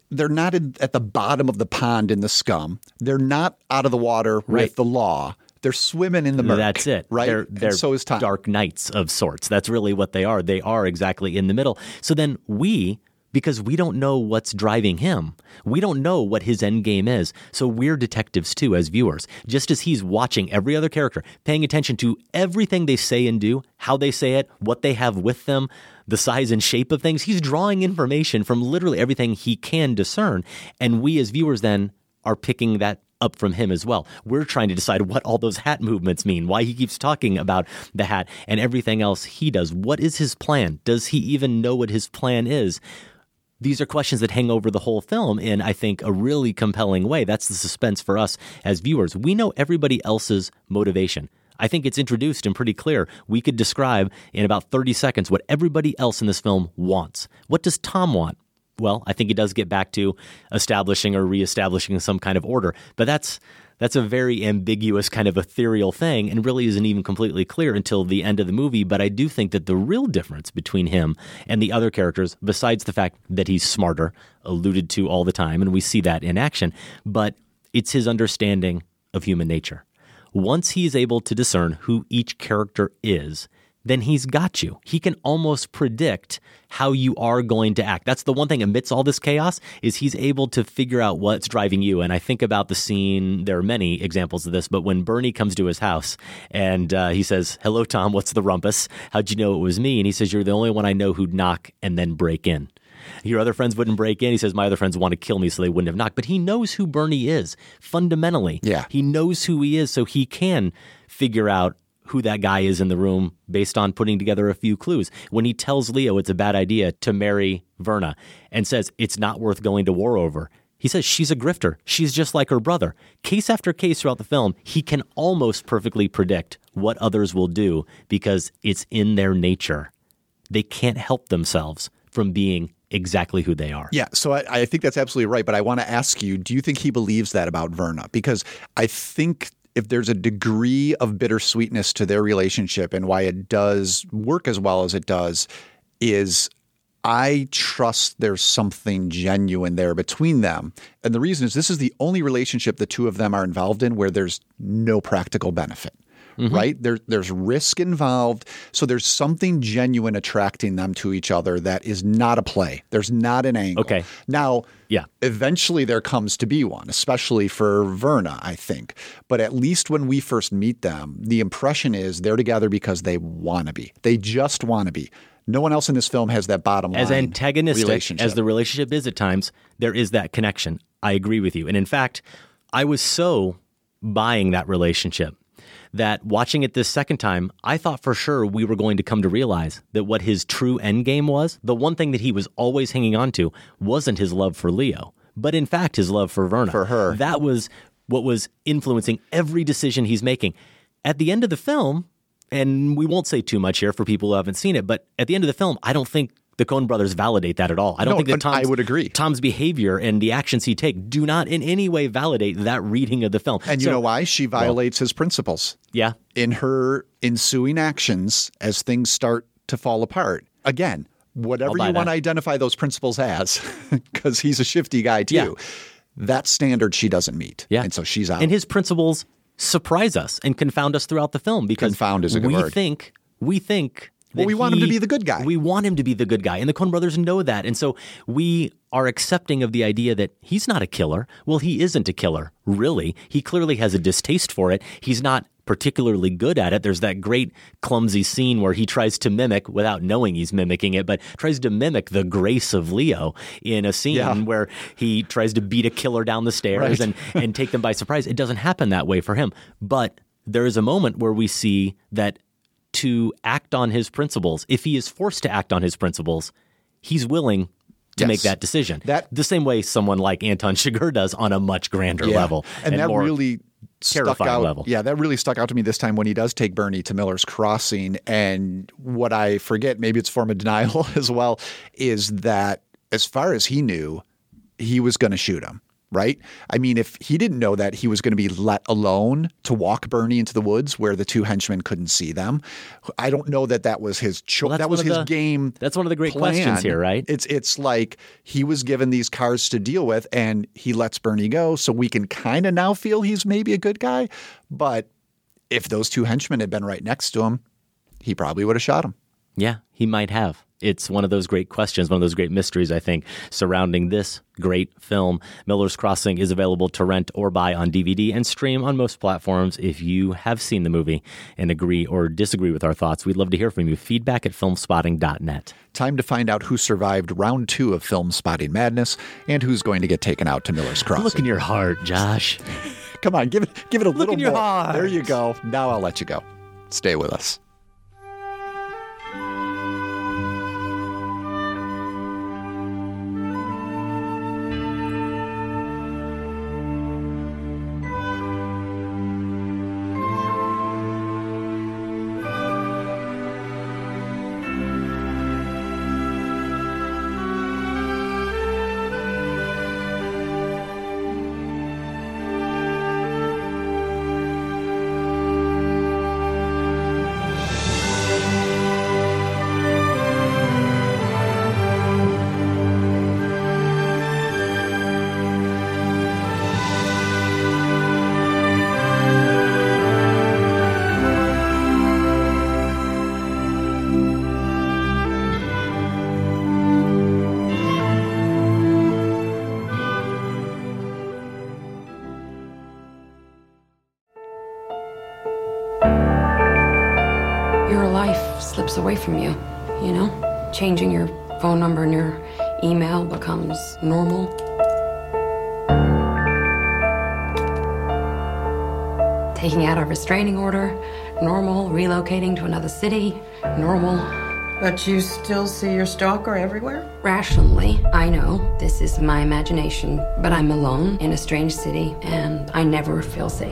they're not in, at the bottom of the pond in the scum. They're not out of the water Right. with the law. They're swimming in the murk. That's it. Right? They're, And they're so is Tom. dark knights of sorts. That's really what they are. They are exactly in the middle. So then we, because we don't know what's driving him, we don't know what his end game is. So we're detectives too as viewers. Just as he's watching every other character, paying attention to everything they say and do, how they say it, what they have with them, the size and shape of things. He's drawing information from literally everything he can discern. And we as viewers then are picking that up from him as well. We're trying to decide what all those hat movements mean, why he keeps talking about the hat and everything else he does. What is his plan? Does he even know what his plan is? These are questions that hang over the whole film in, I think, a really compelling way. That's the suspense for us as viewers. We know everybody else's motivation. I think it's introduced and pretty clear. We could describe in about thirty seconds what everybody else in this film wants. What does Tom want? Well, I think he does get back to establishing or reestablishing some kind of order, but that's that's a very ambiguous kind of ethereal thing and really isn't even completely clear until the end of the movie. But I do think that the real difference between him and the other characters, besides the fact that he's smarter, alluded to all the time, and we see that in action, but it's his understanding of human nature. Once he is able to discern who each character is, then he's got you. He can almost predict how you are going to act. That's the one thing amidst all this chaos is he's able to figure out what's driving you. And I think about the scene, there are many examples of this, but when Bernie comes to his house and uh, he says, "Hello, Tom, what's the rumpus? How'd you know it was me?" And he says, "You're the only one I know who'd knock and then break in. Your other friends wouldn't break in." He says, "My other friends want to kill me, so they wouldn't have knocked." But he knows who Bernie is fundamentally. Yeah. He knows who he is, so he can figure out who that guy is in the room based on putting together a few clues. When he tells Leo it's a bad idea to marry Verna and says it's not worth going to war over, he says she's a grifter. She's just like her brother. Case after case throughout the film, he can almost perfectly predict what others will do because it's in their nature. They can't help themselves from being exactly who they are. Yeah, so I, I think that's absolutely right. But I want to ask you, do you think he believes that about Verna? Because I think if there's a degree of bittersweetness to their relationship and why it does work as well as it does is I trust there's something genuine there between them. And the reason is this is the only relationship the two of them are involved in where there's no practical benefit. Mm-hmm. Right? There, there's risk involved. So there's something genuine attracting them to each other that is not a play. There's not an angle. Okay. Now, yeah. eventually there comes to be one, especially for Verna, I think. But at least when we first meet them, the impression is they're together because they want to be. They just want to be. No one else in this film has that bottom line as antagonistic relationship. As the relationship is at times, there is that connection. I agree with you. And in fact, I was so buying that relationship that watching it this second time, I thought for sure we were going to come to realize that what his true end game was, the one thing that he was always hanging on to, wasn't his love for Leo, but in fact his love for Verna. For her. That was what was influencing every decision he's making. At the end of the film, and we won't say too much here for people who haven't seen it, but at the end of the film, I don't think the Coen brothers validate that at all. I don't No, think that and Tom's, I would agree. Tom's behavior and the actions he takes do not in any way validate that reading of the film. And you So- know why? She violates his principles. Yeah. In her ensuing actions as things start to fall apart. Again, whatever I'll buy you want to that. identify those principles as, because he's a shifty guy too, Yeah. that standard she doesn't meet. Yeah. And so she's out. And his principles surprise us and confound us throughout the film because Confound is a good we word. think we think Well, that we want him he- to be the good guy. We want him to be the good guy, and the Coen brothers know that, and so we are accepting of the idea that he's not a killer. Well, he isn't a killer, really. He clearly has a distaste for it. He's not particularly good at it. There's that great clumsy scene where he tries to mimic, without knowing he's mimicking it, but tries to mimic the grace of Leo in a scene Yeah. where he tries to beat a killer down the stairs Right. and, and take them by surprise. It doesn't happen that way for him. But there is a moment where we see that to act on his principles, if he is forced to act on his principles, he's willing to Yes. make that decision. That- the same way someone like Anton Chigurh does on a much grander Yeah. level. And, that more really stuck terrifying out. level. Yeah, that really stuck out to me this time when he does take Bernie to Miller's Crossing. And what I forget, maybe it's a form of denial as well, is that as far as he knew, he was going to shoot him. right? I mean, if he didn't know that he was going to be let alone to walk Bernie into the woods where the two henchmen couldn't see them, I don't know that that was his choice. Well, that was his the, game. That's one of the great plan. questions here, right? It's it's like he was given these cards to deal with, and he lets Bernie go, so we can kind of now feel he's maybe a good guy. But if those two henchmen had been right next to him, he probably would have shot him. Yeah, he might have. It's one of those great questions, one of those great mysteries, I think, surrounding this great film. Miller's Crossing is available to rent or buy on D V D and stream on most platforms. If you have seen the movie and agree or disagree with our thoughts, we'd love to hear from you. Feedback at filmspotting dot net. Time to find out who survived round two of Film Spotting Madness and who's going to get taken out to Miller's Crossing. Look in your heart, Josh. Come on, give it, give it a Look little in your more. heart. There you go. Now I'll let you go. Stay with us. Away from you, you know? Changing your phone number and your email becomes normal. Taking out a restraining order, normal. Relocating to another city, normal. But you still see your stalker everywhere? Rationally, I know this is my imagination, but I'm alone in a strange city and I never feel safe.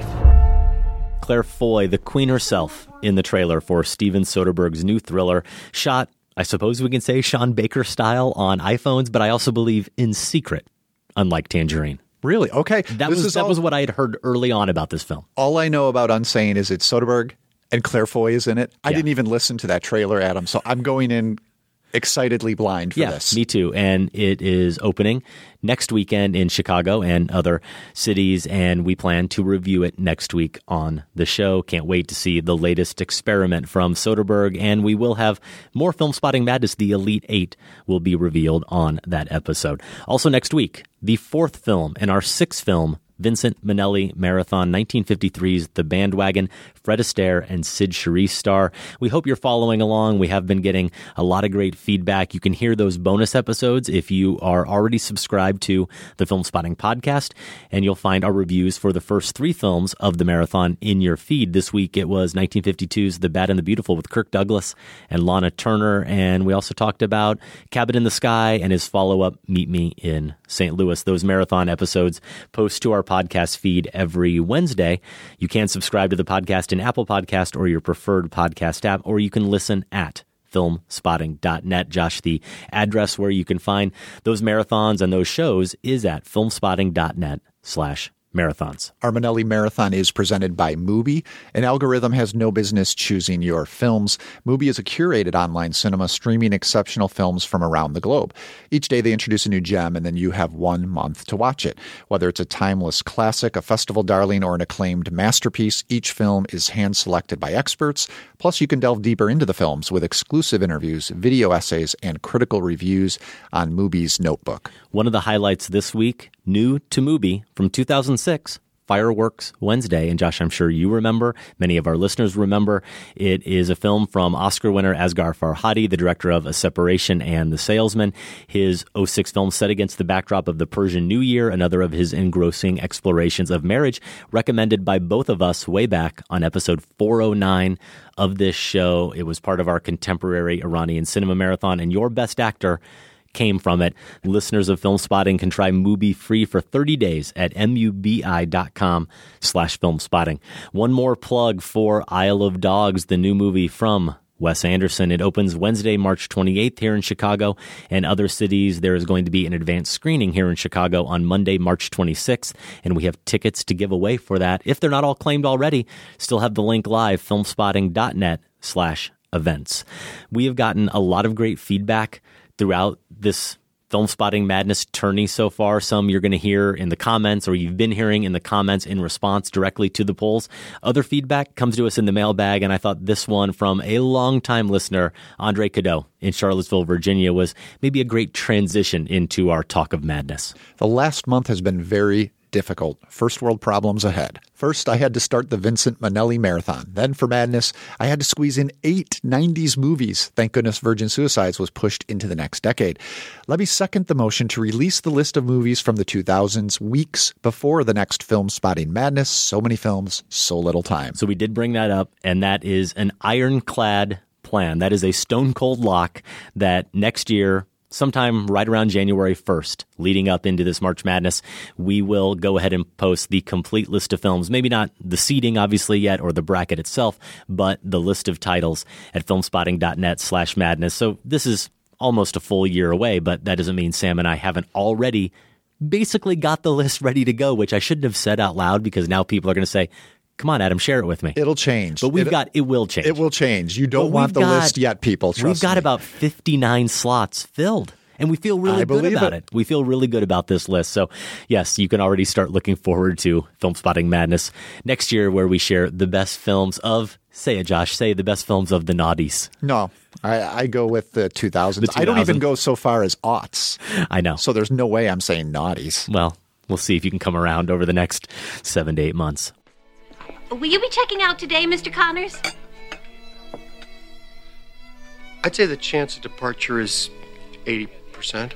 Claire Foy, the queen herself, in the trailer for Steven Soderbergh's new thriller, shot, I suppose we can say, Sean Baker style on iPhones, but I also believe in secret, unlike Tangerine. Really? Okay. That, this was, is that all, was what I had heard early on about this film. All I know about Unsane is it's Soderbergh and Claire Foy is in it. I yeah. didn't even listen to that trailer, Adam, so I'm going in excitedly blind for yeah, this. Me too. And it is opening next weekend in Chicago and other cities, and we plan to review it next week on the show. Can't wait to see the latest experiment from Soderbergh, and we will have more Film Spotting Madness. The Elite Eight will be revealed on that episode. Also next week, the fourth film in our sixth film Vincent Minnelli Marathon, nineteen fifty-three's The Bandwagon, Fred Astaire and Sid Charisse star. We hope you're following along. We have been getting a lot of great feedback. You can hear those bonus episodes if you are already subscribed to the Film Spotting podcast, and you'll find our reviews for the first three films of the marathon in your feed. This week it was nineteen fifty-two's The Bad and the Beautiful with Kirk Douglas and Lana Turner, and we also talked about Cabin in the Sky and his follow-up Meet Me in Saint Louis. Those marathon episodes post to our podcast feed every Wednesday. You can subscribe to the podcast in Apple Podcast or your preferred podcast app, or you can listen at film spotting dot net. Josh, the address where you can find those marathons and those shows is at film spotting dot net slash marathons. Our Minnelli Marathon is presented by Mubi. An algorithm has no business choosing your films. Mubi is a curated online cinema streaming exceptional films from around the globe. Each day they introduce a new gem, and then you have one month to watch it. Whether it's a timeless classic, a festival darling, or an acclaimed masterpiece, each film is hand-selected by experts. Plus, you can delve deeper into the films with exclusive interviews, video essays, and critical reviews on Mubi's Notebook. One of the highlights this week, new to Mubi from two thousand six, Fireworks Wednesday. And Josh, I'm sure you remember, many of our listeners remember, it is a film from Oscar winner Asghar Farhadi, the director of A Separation and The Salesman. His oh six film set against the backdrop of the Persian New Year, another of his engrossing explorations of marriage, recommended by both of us way back on episode four oh nine of this show. It was part of our contemporary Iranian cinema marathon, and your best actor came from it. Listeners of Film Spotting can try Mubi free for thirty days at mubi.com slash film spotting. One more plug for Isle of Dogs, the new movie from Wes Anderson. It opens Wednesday, March twenty-eighth here in Chicago, and other cities. There is going to be an advanced screening here in Chicago on Monday, March twenty-sixth, and we have tickets to give away for that. If they're not all claimed already, still have the link live, filmspotting.net slash events. We have gotten a lot of great feedback throughout this Film Spotting Madness tourney so far. Some you're going to hear in the comments, or you've been hearing in the comments in response directly to the polls. Other feedback comes to us in the mailbag, and I thought this one from a longtime listener, Andre Cadeau in Charlottesville, Virginia, was maybe a great transition into our talk of madness. The last month has been very difficult. First world problems ahead. First, I had to start the Vincent Minnelli Marathon. Then, for madness, I had to squeeze in eight nineties movies. Thank goodness Virgin Suicides was pushed into the next decade. Let me second the motion to release the list of movies from the two thousands weeks before the next Film Spotting Madness. So many films, so little time. So we did bring that up, and that is an ironclad plan. That is a stone cold lock that next year, sometime right around January first, leading up into this March Madness, we will go ahead and post the complete list of films. Maybe not the seating, obviously, yet, or the bracket itself, but the list of titles at filmspotting.net slash madness. So this is almost a full year away, but that doesn't mean Sam and I haven't already basically got the list ready to go, which I shouldn't have said out loud, because now people are going to say, come on, Adam, share it with me. It'll change. But we've it, got, it will change. It will change. You don't but want the got, list yet, people. Trust We've got me. about fifty-nine slots filled. And we feel really I good about it. it. We feel really good about this list. So, yes, you can already start looking forward to Film Spotting Madness next year, where we share the best films of, say it, Josh, say the best films of the noughties. No, I, I go with the two thousands. The two I don't even thousands. go so far as aughts. I know. So there's no way I'm saying naughties. Well, we'll see if you can come around over the next seven to eight months. Will you be checking out today, Mister Connors? I'd say the chance of departure is eighty percent.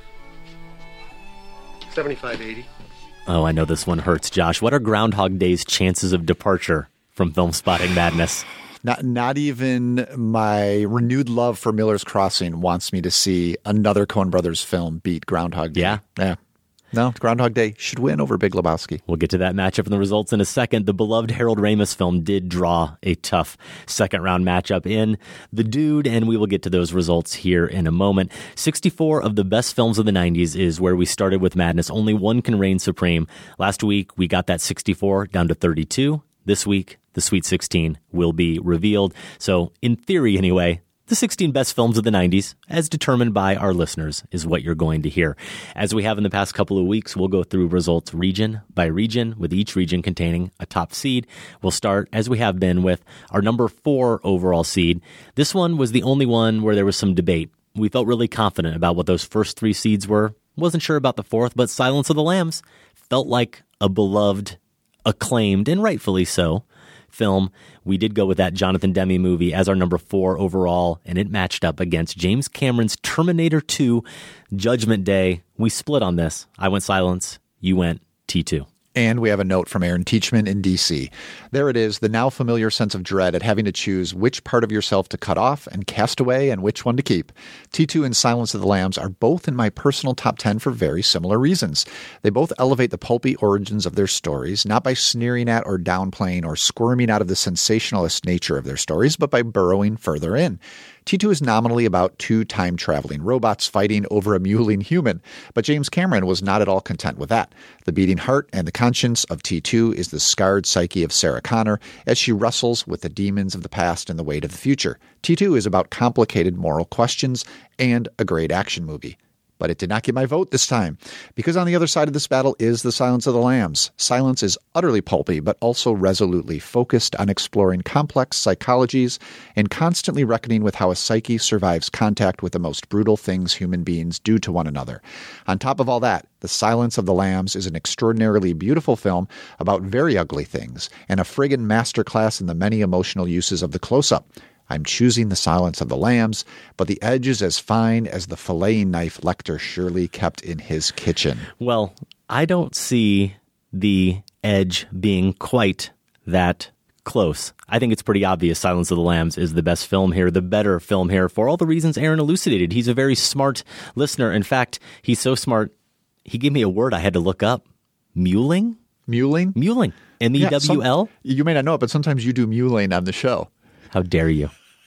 seventy-five, eighty. Oh, I know this one hurts, Josh. What are Groundhog Day's chances of departure from Film Spotting Madness? Not, not even my renewed love for Miller's Crossing wants me to see another Coen Brothers film beat Groundhog Day. Yeah? Yeah. No, Groundhog Day should win over Big Lebowski. We'll get to that matchup and the results in a second. The beloved Harold Ramis film did draw a tough second-round matchup in The Dude, and we will get to those results here in a moment. sixty-four of the best films of the nineties is where we started with madness. Only one can reign supreme. Last week, we got that sixty-four down to thirty-two. This week, the Sweet sixteen will be revealed. So, in theory anyway, the sixteen best films of the nineties, as determined by our listeners, is what you're going to hear. As we have in the past couple of weeks, we'll go through results region by region, with each region containing a top seed. We'll start, as we have been, with our number four overall seed. This one was the only one where there was some debate. We felt really confident about what those first three seeds were. Wasn't sure about the fourth, but Silence of the Lambs felt like a beloved, acclaimed, and rightfully so, film. We did go with that Jonathan Demme movie as our number four overall, and it matched up against James Cameron's Terminator two, Judgment Day. We split on this. I went Silence. You went T two. And we have a note from Aaron Teachman in D C. There it is, the now familiar sense of dread at having to choose which part of yourself to cut off and cast away and which one to keep. T two and Silence of the Lambs are both in my personal top ten for very similar reasons. They both elevate the pulpy origins of their stories, not by sneering at or downplaying or squirming out of the sensationalist nature of their stories, but by burrowing further in. T two is nominally about two time-traveling robots fighting over a mewling human, but James Cameron was not at all content with that. The beating heart and the conscience of T two is the scarred psyche of Sarah Connor as she wrestles with the demons of the past and the weight of the future. T two is about complicated moral questions and a great action movie. But it did not get my vote this time, because on the other side of this battle is The Silence of the Lambs. Silence is utterly pulpy, but also resolutely focused on exploring complex psychologies and constantly reckoning with how a psyche survives contact with the most brutal things human beings do to one another. On top of all that, The Silence of the Lambs is an extraordinarily beautiful film about very ugly things, and a friggin' masterclass in the many emotional uses of the close-up. I'm choosing The Silence of the Lambs, but the edge is as fine as the filleting knife Lecter surely kept in his kitchen. Well, I don't see the edge being quite that close. I think it's pretty obvious Silence of the Lambs is the best film here, the better film here, for all the reasons Aaron elucidated. He's a very smart listener. In fact, he's so smart, he gave me a word I had to look up. Mewling? Mewling? Mewling. M E W L? Yeah, some, you may not know it, but sometimes you do mewling on the show. How dare you?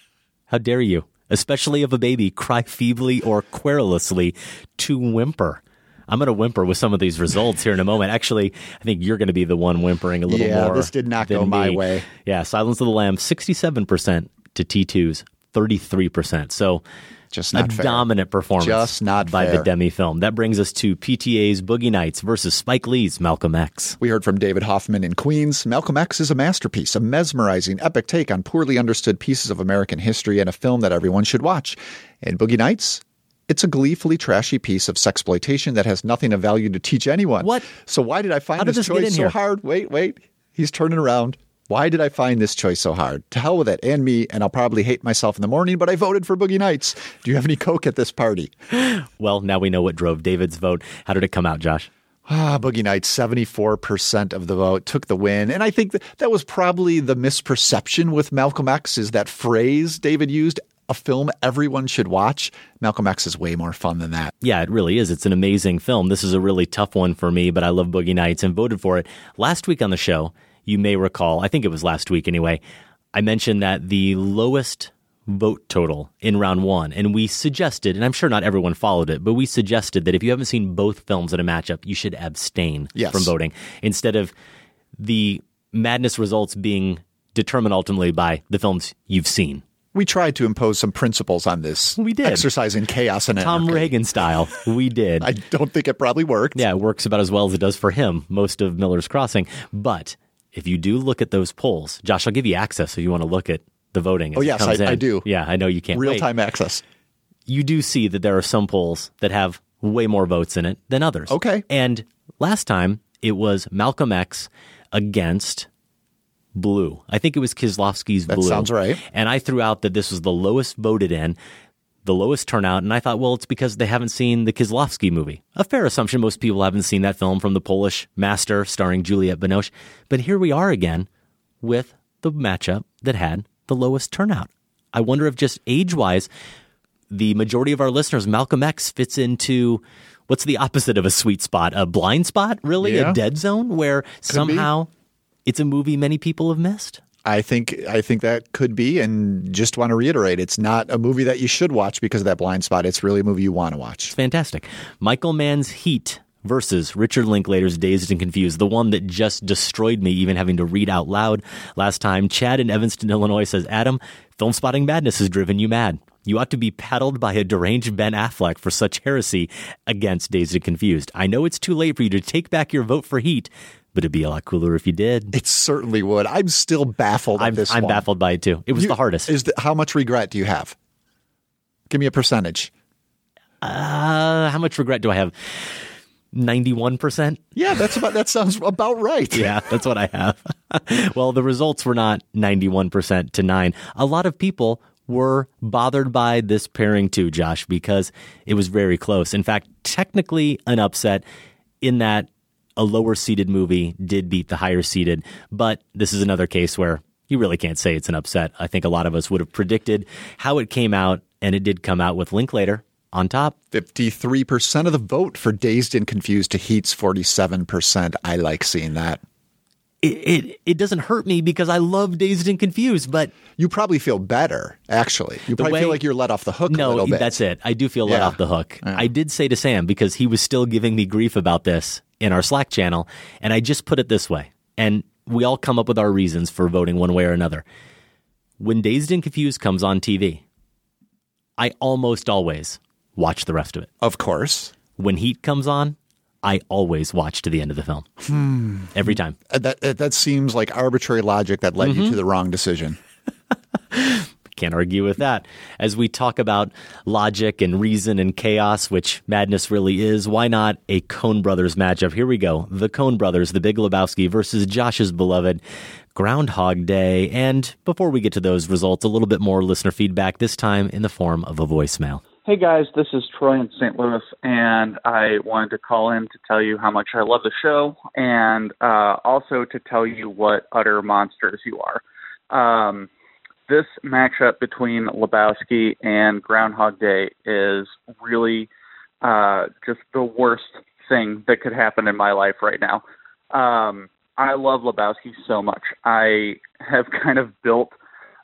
How dare you? Especially if a baby cry feebly or querulously to whimper. I'm going to whimper with some of these results here in a moment. Actually, I think you're going to be the one whimpering a little yeah, more. Yeah, this did not go my me. way. Yeah, Silence of the Lambs, sixty-seven percent to T two's thirty-three percent. So just not a fair. dominant performance just not by fair. the Demi film. That brings us to P T A's Boogie Nights versus Spike Lee's Malcolm X. We heard from David Hoffman in Queens. Malcolm X is a masterpiece, a mesmerizing, epic take on poorly understood pieces of American history and a film that everyone should watch. And Boogie Nights? It's a gleefully trashy piece of sexploitation that has nothing of value to teach anyone. What? So why did I find How did this, this get choice in so here? hard? Wait, wait. He's turning around. Why did I find this choice so hard? To hell with it and me, and I'll probably hate myself in the morning, but I voted for Boogie Nights. Do you have any Coke at this party? Well, now we know what drove David's vote. How did it come out, Josh? Ah, Boogie Nights, seventy-four percent of the vote, took the win. And I think that, that was probably the misperception with Malcolm X, is that phrase David used, a film everyone should watch. Malcolm X is way more fun than that. Yeah, it really is. It's an amazing film. This is a really tough one for me, but I love Boogie Nights and voted for it. Last week on the show, you may recall, I think it was last week anyway, I mentioned that the lowest vote total in round one, and we suggested, and I'm sure not everyone followed it, but we suggested that if you haven't seen both films in a matchup, you should abstain yes. from voting instead of the madness results being determined ultimately by the films you've seen. We tried to impose some principles on this. We did. Exercise in chaos and Tom anarchy. Reagan style. We did. I don't think it probably worked. Yeah, it works about as well as it does for him, most of Miller's Crossing. But if you do look at those polls, Josh, I'll give you access if you want to look at the voting. As oh, it yes, comes I, in. I do. Yeah, I know you can't Real-time wait. access. You do see that there are some polls that have way more votes in it than others. Okay. And last time, it was Malcolm X against Blue. I think it was Kieslowski's That Blue. sounds right. And I threw out that this was the lowest voted in, the lowest turnout, and I thought, well, it's because they haven't seen the Kieslowski movie. A fair assumption. Most people haven't seen that film from the Polish master starring Juliette Binoche. But here we are again with the matchup that had the lowest turnout. I wonder if just age-wise, the majority of our listeners, Malcolm X fits into what's the opposite of a sweet spot? A blind spot? Really? Yeah. A dead zone where Could somehow be. It's a movie many people have missed? I think I think that could be, and just want to reiterate, it's not a movie that you should watch because of that blind spot. It's really a movie you want to watch. It's fantastic. Michael Mann's Heat versus Richard Linklater's Dazed and Confused, the one that just destroyed me even having to read out loud last time. Chad in Evanston, Illinois says, Adam, film spotting madness has driven you mad. You ought to be paddled by a deranged Ben Affleck for such heresy against Dazed and Confused. I know it's too late for you to take back your vote for Heat, but it'd be a lot cooler if you did. It certainly would. I'm still baffled at I'm, this I'm one. baffled by it too. It was You- the hardest. Is the, how much regret do you have? Give me a percentage. Uh, how much regret do I have? ninety-one percent? Yeah, that's about that sounds about right. Yeah, that's what I have. Well, the results were not ninety-one percent to nine. A lot of people were bothered by this pairing too, Josh, because it was very close. In fact, technically an upset in that a lower seeded movie did beat the higher seeded, but this is another case where you really can't say it's an upset. I think a lot of us would have predicted how it came out, and it did come out with Linklater on top. fifty-three percent of the vote for Dazed and Confused to Heat's forty-seven percent. I like seeing that. It, it it doesn't hurt me because I love Dazed and Confused, but you probably feel better, actually. You probably way, feel like you're let off the hook no, a little bit. That's it. I do feel let Yeah. off the hook. Yeah. I did say to Sam, because he was still giving me grief about this in our Slack channel, and I just put it this way, and we all come up with our reasons for voting one way or another. When Dazed and Confused comes on T V, I almost always watch the rest of it. Of course. When Heat comes on, I always watch to the end of the film. Hmm. Every time. Uh, That uh, that seems like arbitrary logic that led Mm-hmm. you to the wrong decision. Can't argue with that. As we talk about logic and reason and chaos, which madness really is, why not a Coen Brothers matchup? Here we go. The Coen Brothers, The Big Lebowski versus Josh's beloved Groundhog Day. And before we get to those results, a little bit more listener feedback, this time in the form of a voicemail. Hey guys, this is Troy in Saint Louis, and I wanted to call in to tell you how much I love the show, and uh, also to tell you what utter monsters you are. Um, this matchup between Lebowski and Groundhog Day is really uh, just the worst thing that could happen in my life right now. Um, I love Lebowski so much. I have kind of built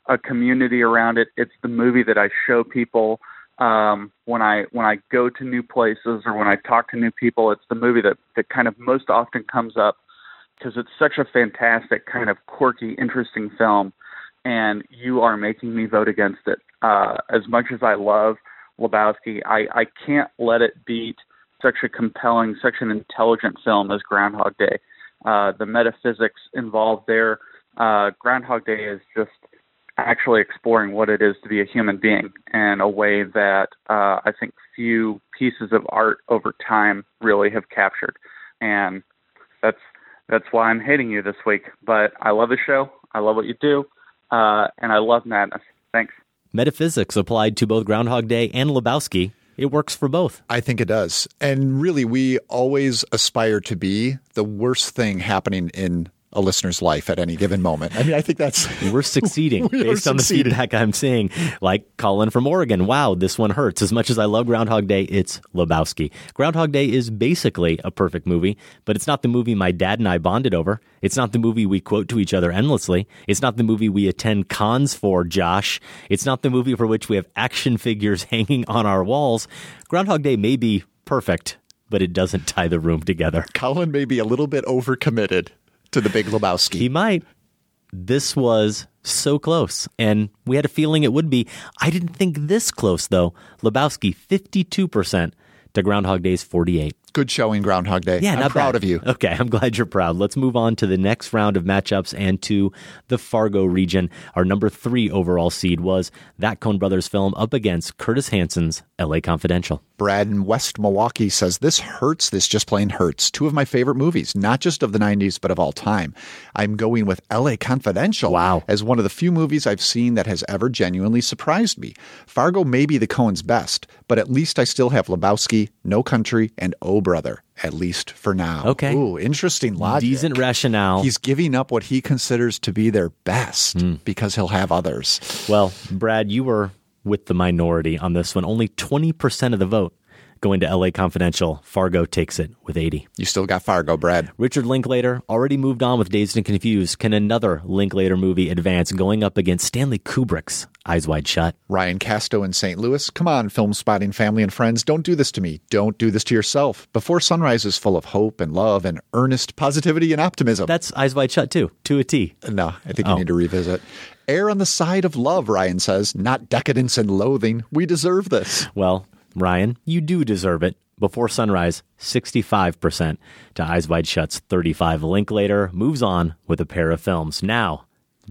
a community around it. It's the movie that I show people um, when I when I go to new places or when I talk to new people. It's the movie that, that kind of most often comes up because it's such a fantastic, kind of quirky, interesting film, and you are making me vote against it. Uh, as much as I love Lebowski, I, I can't let it beat such a compelling, such an intelligent film as Groundhog Day. Uh, the metaphysics involved there. Uh, Groundhog Day is just actually exploring what it is to be a human being in a way that uh, I think few pieces of art over time really have captured. And that's that's why I'm hating you this week. But I love the show. I love what you do. Uh, and I love madness. Thanks. Metaphysics applied to both Groundhog Day and Lebowski. It works for both. I think it does. And really, we always aspire to be the worst thing happening in a listener's life at any given moment. I mean, I think that's... We're succeeding we based on succeeding. the feedback I'm seeing. Like Colin from Oregon. Wow, this one hurts. As much as I love Groundhog Day, it's Lebowski. Groundhog Day is basically a perfect movie, but it's not the movie my dad and I bonded over. It's not the movie we quote to each other endlessly. It's not the movie we attend cons for, Josh. It's not the movie for which we have action figures hanging on our walls. Groundhog Day may be perfect, but it doesn't tie the room together. Colin may be a little bit overcommitted to the Big Lebowski. He might. This was so close, and we had a feeling it would be. I didn't think this close, though. Lebowski, fifty-two percent to Groundhog Day's forty-eight. Good showing, Groundhog Day. Yeah, I'm not proud bad. of you. Okay, I'm glad you're proud. Let's move on to the next round of matchups and to the Fargo region. Our number three overall seed was that Coen Brothers film up against Curtis Hansen's L A Confidential. Brad in West Milwaukee says, this hurts. This just plain hurts. Two of my favorite movies, not just of the nineties, but of all time. I'm going with L A Confidential. Wow. As one of the few movies I've seen that has ever genuinely surprised me. Fargo may be the Coens' best, but at least I still have Lebowski, No Country, and Oh Brother. At least for now. Okay. Ooh, interesting logic. Decent rationale. He's giving up what he considers to be their best Mm. because he'll have others. Well, Brad, you were with the minority on this one. Only twenty percent of the vote going to L A Confidential. Fargo takes it with eighty. You still got Fargo, Brad. Richard Linklater already moved on with Dazed and Confused. Can another Linklater movie advance going up against Stanley Kubrick's Eyes Wide Shut? Ryan Casto in Saint Louis. Come on, Film Spotting family and friends. Don't do this to me. Don't do this to yourself. Before Sunrise is full of hope and love and earnest positivity and optimism. That's Eyes Wide Shut, too, to a T. No, I think you Oh. need to revisit. Err on the side of love, Ryan says, not decadence and loathing. We deserve this. Well, Ryan, you do deserve it. Before Sunrise, sixty-five percent to Eyes Wide Shut's thirty-five. Linklater moves on with a pair of films. Now,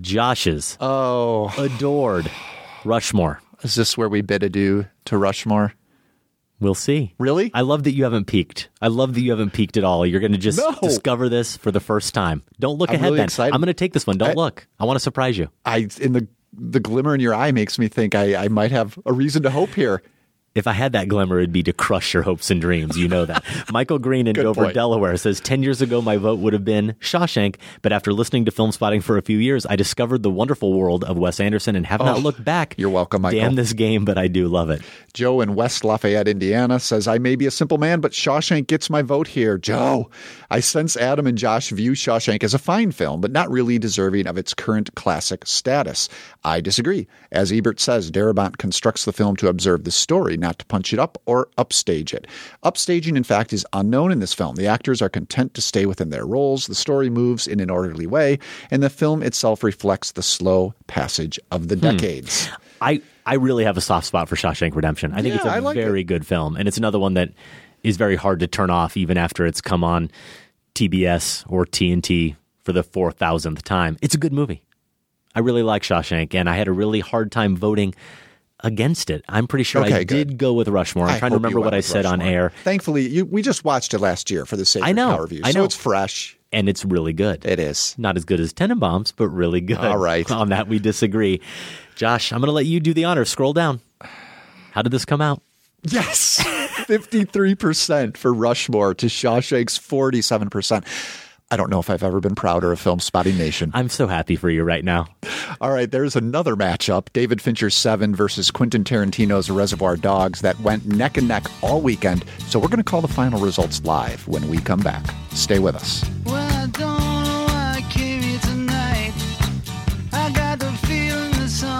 Josh's oh adored Rushmore. Is this where we bid adieu to Rushmore? We'll see. Really? I love that you haven't peaked. I love that you haven't peaked at all. You're going to just No. discover this for the first time. Don't look I'm ahead really then. excited. I'm going to take this one. Don't I- look. I want to surprise you. I in the the glimmer in your eye makes me think I, I might have a reason to hope here. If I had that glimmer, it'd be to crush your hopes and dreams. You know that. Michael Green in Good Dover, point. Delaware says, ten years ago, my vote would have been Shawshank, but after listening to Film Spotting for a few years, I discovered the wonderful world of Wes Anderson and have Oh, not looked back. You're welcome, Michael. Damn this game, but I do love it. Joe in West Lafayette, Indiana says, I may be a simple man, but Shawshank gets my vote here. Joe, I sense Adam and Josh view Shawshank as a fine film, but not really deserving of its current classic status. I disagree. As Ebert says, Darabont constructs the film to observe the story, not to punch it up or upstage it. Upstaging, in fact, is unknown in this film. The actors are content to stay within their roles, the story moves in an orderly way, and the film itself reflects the slow passage of the decades. I, I really have a soft spot for Shawshank Redemption. I think Yeah, it's a I like very good film, and it's another one that is very hard to turn off even after it's come on T B S or T N T for the four thousandth time. It's a good movie. I really like Shawshank, and I had a really hard time voting against it. I'm pretty sure Okay, I good. did go with Rushmore. I'm I trying to hope you remember went what I with said on Rushmore. air. Thankfully, you, we just watched it last year for the Sacred I know. Cow review, I so know. it's fresh. And it's really good. It is. Not as good as Tenenbaums, but really good. All right. On that, we disagree. Josh, I'm going to let you do the honors. Scroll down. How did this come out? Yes, fifty-three percent for Rushmore to Shawshank's forty-seven percent. I don't know if I've ever been prouder of Film Spotting Nation. I'm so happy for you right now. All right, there's another matchup. David Fincher's Seven versus Quentin Tarantino's Reservoir Dogs that went neck and neck all weekend. So we're going to call the final results live when we come back. Stay with us. Well, I don't know why I came here tonight. I got the feeling that something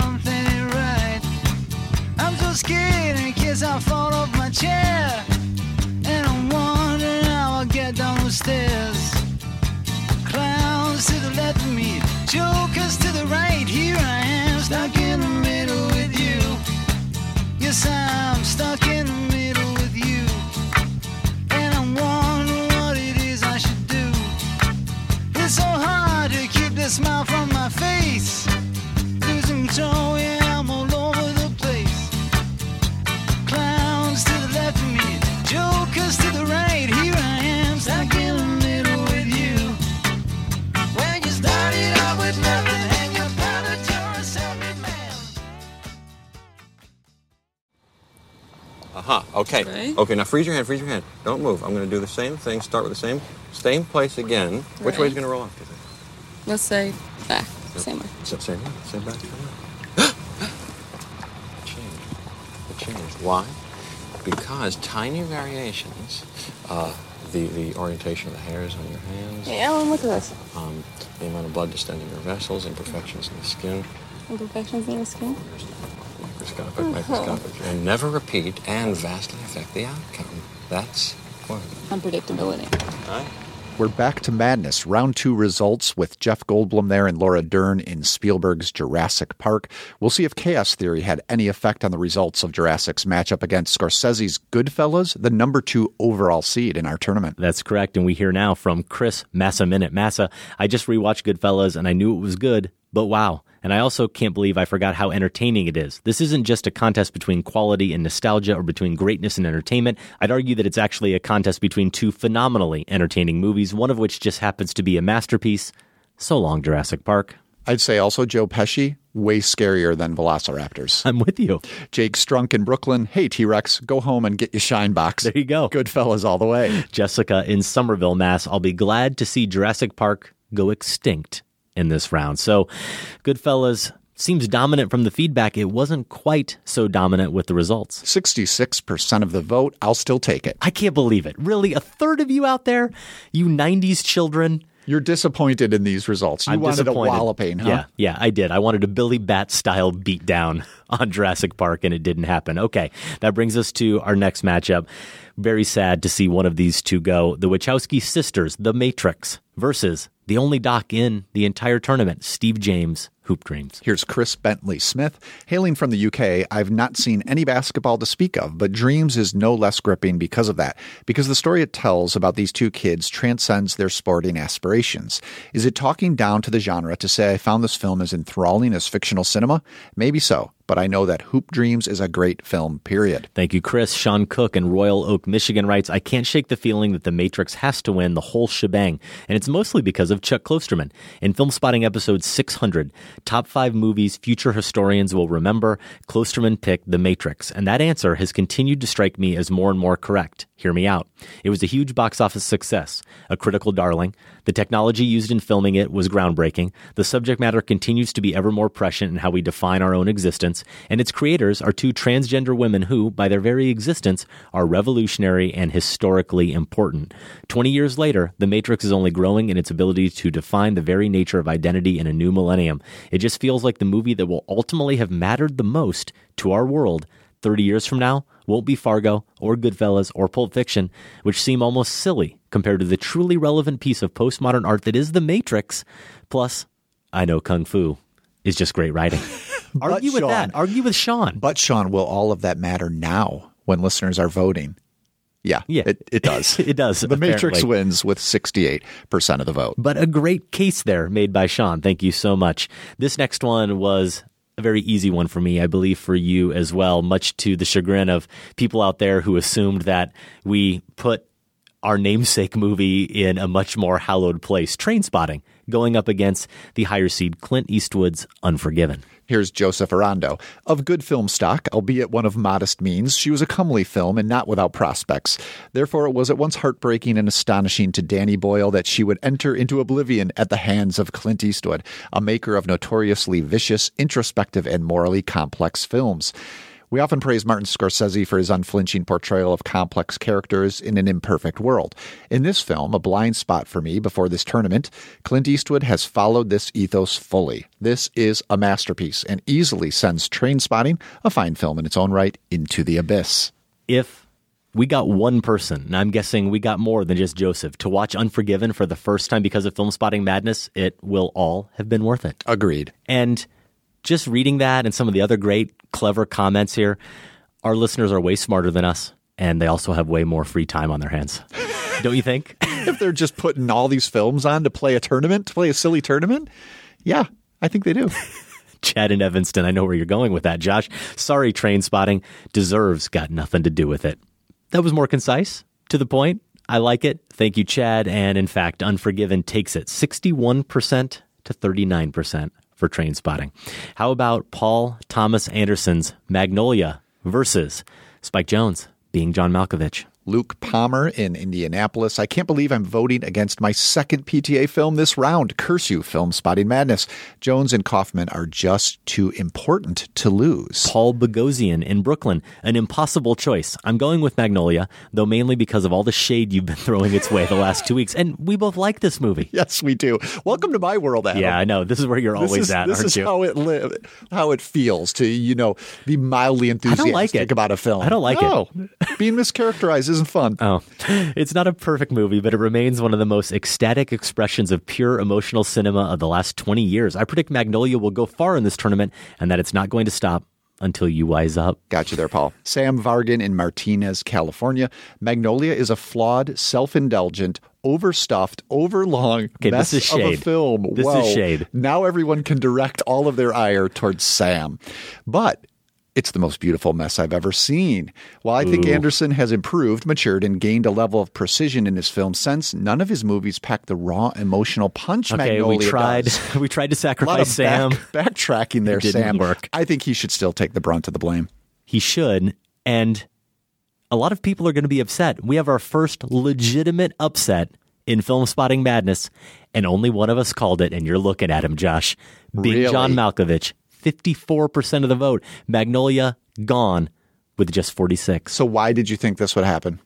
Okay. Right. Okay, now freeze your hand, freeze your hand. Don't move. I'm going to do the same thing. Start with the same same place again. Which Right. way is it going to roll off, do you think? Let's say back. Same way. So, same way. Same back. Same way. Change. The change. Why? Because tiny variations, uh, the, the orientation of the hairs on your hands, Hey, Ellen, look at this. um, the amount of blood distending your vessels, imperfections in the skin, Imperfections in the skin. microscopic, microscopic, and never repeat and vastly affect the outcome. That's one. Unpredictability. All right. We're back to madness. Round two results with Jeff Goldblum there and Laura Dern in Spielberg's Jurassic Park. We'll see if chaos theory had any effect on the results of Jurassic's matchup against Scorsese's Goodfellas, the number two overall seed in our tournament. That's correct. And we hear now from Chris Massa Minute. Massa, I just rewatched Goodfellas and I knew it was good, but wow. And I also can't believe I forgot how entertaining it is. This isn't just a contest between quality and nostalgia or between greatness and entertainment. I'd argue that it's actually a contest between two phenomenally entertaining movies, one of which just happens to be a masterpiece. So long, Jurassic Park. I'd say also Joe Pesci, way scarier than Velociraptors. I'm with you. Jake Strunk in Brooklyn, hey T-Rex, go home and get your shine box. There you go. Goodfellas all the way. Jessica in Somerville, Mass. I'll be glad to see Jurassic Park go extinct in this round. So Goodfellas seems dominant from the feedback. It wasn't quite so dominant with the results. sixty-six percent of the vote. I'll still take it. I can't believe it. Really? A third of you out there? You nineties children? You're disappointed in these results. You I'm wanted disappointed. a walloping, huh? Yeah, yeah, I did. I wanted a Billy Bat-style beatdown on Jurassic Park, and it didn't happen. Okay, that brings us to our next matchup. Very sad to see one of these two go. The Wachowski sisters, The Matrix, versus the only doc in the entire tournament, Steve James, Hoop Dreams. Here's Chris Bentley Smith. Hailing from the U K, I've not seen any basketball to speak of, but Dreams is no less gripping because of that, because the story it tells about these two kids transcends their sporting aspirations. Is it talking down to the genre to say I found this film as enthralling as fictional cinema? Maybe so, but I know that Hoop Dreams is a great film, period. Thank you, Chris. Sean Cook in Royal Oak, Michigan writes, I can't shake the feeling that The Matrix has to win the whole shebang, and it's mostly because of Chuck Klosterman. In Film Spotting episode six hundred, Top five Movies Future Historians Will Remember, Klosterman picked The Matrix, and that answer has continued to strike me as more and more correct. Hear me out. It was a huge box office success, a critical darling. The technology used in filming it was groundbreaking. The subject matter continues to be ever more prescient in how we define our own existence, and its creators are two transgender women who, by their very existence, are revolutionary and historically important. Twenty years later, The Matrix is only growing in its ability to define the very nature of identity in a new millennium. It just feels like the movie that will ultimately have mattered the most to our world thirty years from now won't be Fargo or Goodfellas or Pulp Fiction, which seem almost silly compared to the truly relevant piece of postmodern art that is The Matrix. Plus, I know Kung Fu is just great writing. Argue with Sean, that. Argue with Sean. But Sean, will all of that matter now when listeners are voting? Yeah, yeah. It, it does. It does. The Matrix apparently. wins with sixty-eight percent of the vote. But a great case there made by Sean. Thank you so much. This next one was a very easy one for me, I believe for you as well, much to the chagrin of people out there who assumed that we put our namesake movie in a much more hallowed place, Trainspotting, going up against the higher seed Clint Eastwood's Unforgiven. Here's Joseph Arando. Of good film stock, albeit one of modest means, she was a comely film and not without prospects. Therefore, it was at once heartbreaking and astonishing to Danny Boyle that she would enter into oblivion at the hands of Clint Eastwood, a maker of notoriously vicious, introspective, and morally complex films. We often praise Martin Scorsese for his unflinching portrayal of complex characters in an imperfect world. In this film, a blind spot for me before this tournament, Clint Eastwood has followed this ethos fully. This is a masterpiece and easily sends Trainspotting, a fine film in its own right, into the abyss. If we got one person, and I'm guessing we got more than just Joseph, to watch Unforgiven for the first time because of Film Spotting madness, it will all have been worth it. Agreed. And just reading that and some of the other great, clever comments here, our listeners are way smarter than us, and they also have way more free time on their hands. Don't you think? If they're just putting all these films on to play a tournament, to play a silly tournament, yeah, I think they do. Chad in Evanston, I know where you're going with that, Josh. Sorry, Trainspotting. Deserves got nothing to do with it. That was more concise, to the point. I like it. Thank you, Chad. And in fact, Unforgiven takes it sixty-one percent to thirty-nine percent. For Trainspotting. How about Paul Thomas Anderson's Magnolia versus Spike Jonze, Being John Malkovich. Luke Palmer in Indianapolis. I can't believe I'm voting against my second P T A film this round. Curse you, Film Spotting Madness. Jones and Kaufman are just too important to lose. Paul Bogosian in Brooklyn. An impossible choice. I'm going with Magnolia, though mainly because of all the shade you've been throwing its way the last two weeks. And we both like this movie. Yes, we do. Welcome to my world, Adam. Yeah, I know. This is where you're this always is, at, this aren't is you? how it li- how it feels to, you know, be mildly enthusiastic I don't like it. about a film. I don't like no. it. Being mischaracterized isn't fun. Oh. It's not a perfect movie, but it remains one of the most ecstatic expressions of pure emotional cinema of the last twenty years. I predict Magnolia will go far in this tournament and that it's not going to stop until you wise up. Got you there, Paul. Sam Vargan in Martinez, California. Magnolia is a flawed, self-indulgent, overstuffed, overlong okay, mess this is shade. of a film. This Whoa. is shade. Now everyone can direct all of their ire towards Sam. But it's the most beautiful mess I've ever seen. While I think Ooh. Anderson has improved, matured, and gained a level of precision in his film sense, none of his movies pack the raw emotional punch Okay, Magnolia we tried. does. We tried to A lot sacrifice of Sam. back, backtracking there, It didn't Sam. work. I think he should still take the brunt of the blame. He should, and a lot of people are going to be upset. We have our first legitimate upset in Film Spotting Madness, and only one of us called it, and you're looking at him, Josh. Big Really? John Malkovich, fifty-four percent of the vote. Magnolia, gone with just forty-six. So why did you think this would happen?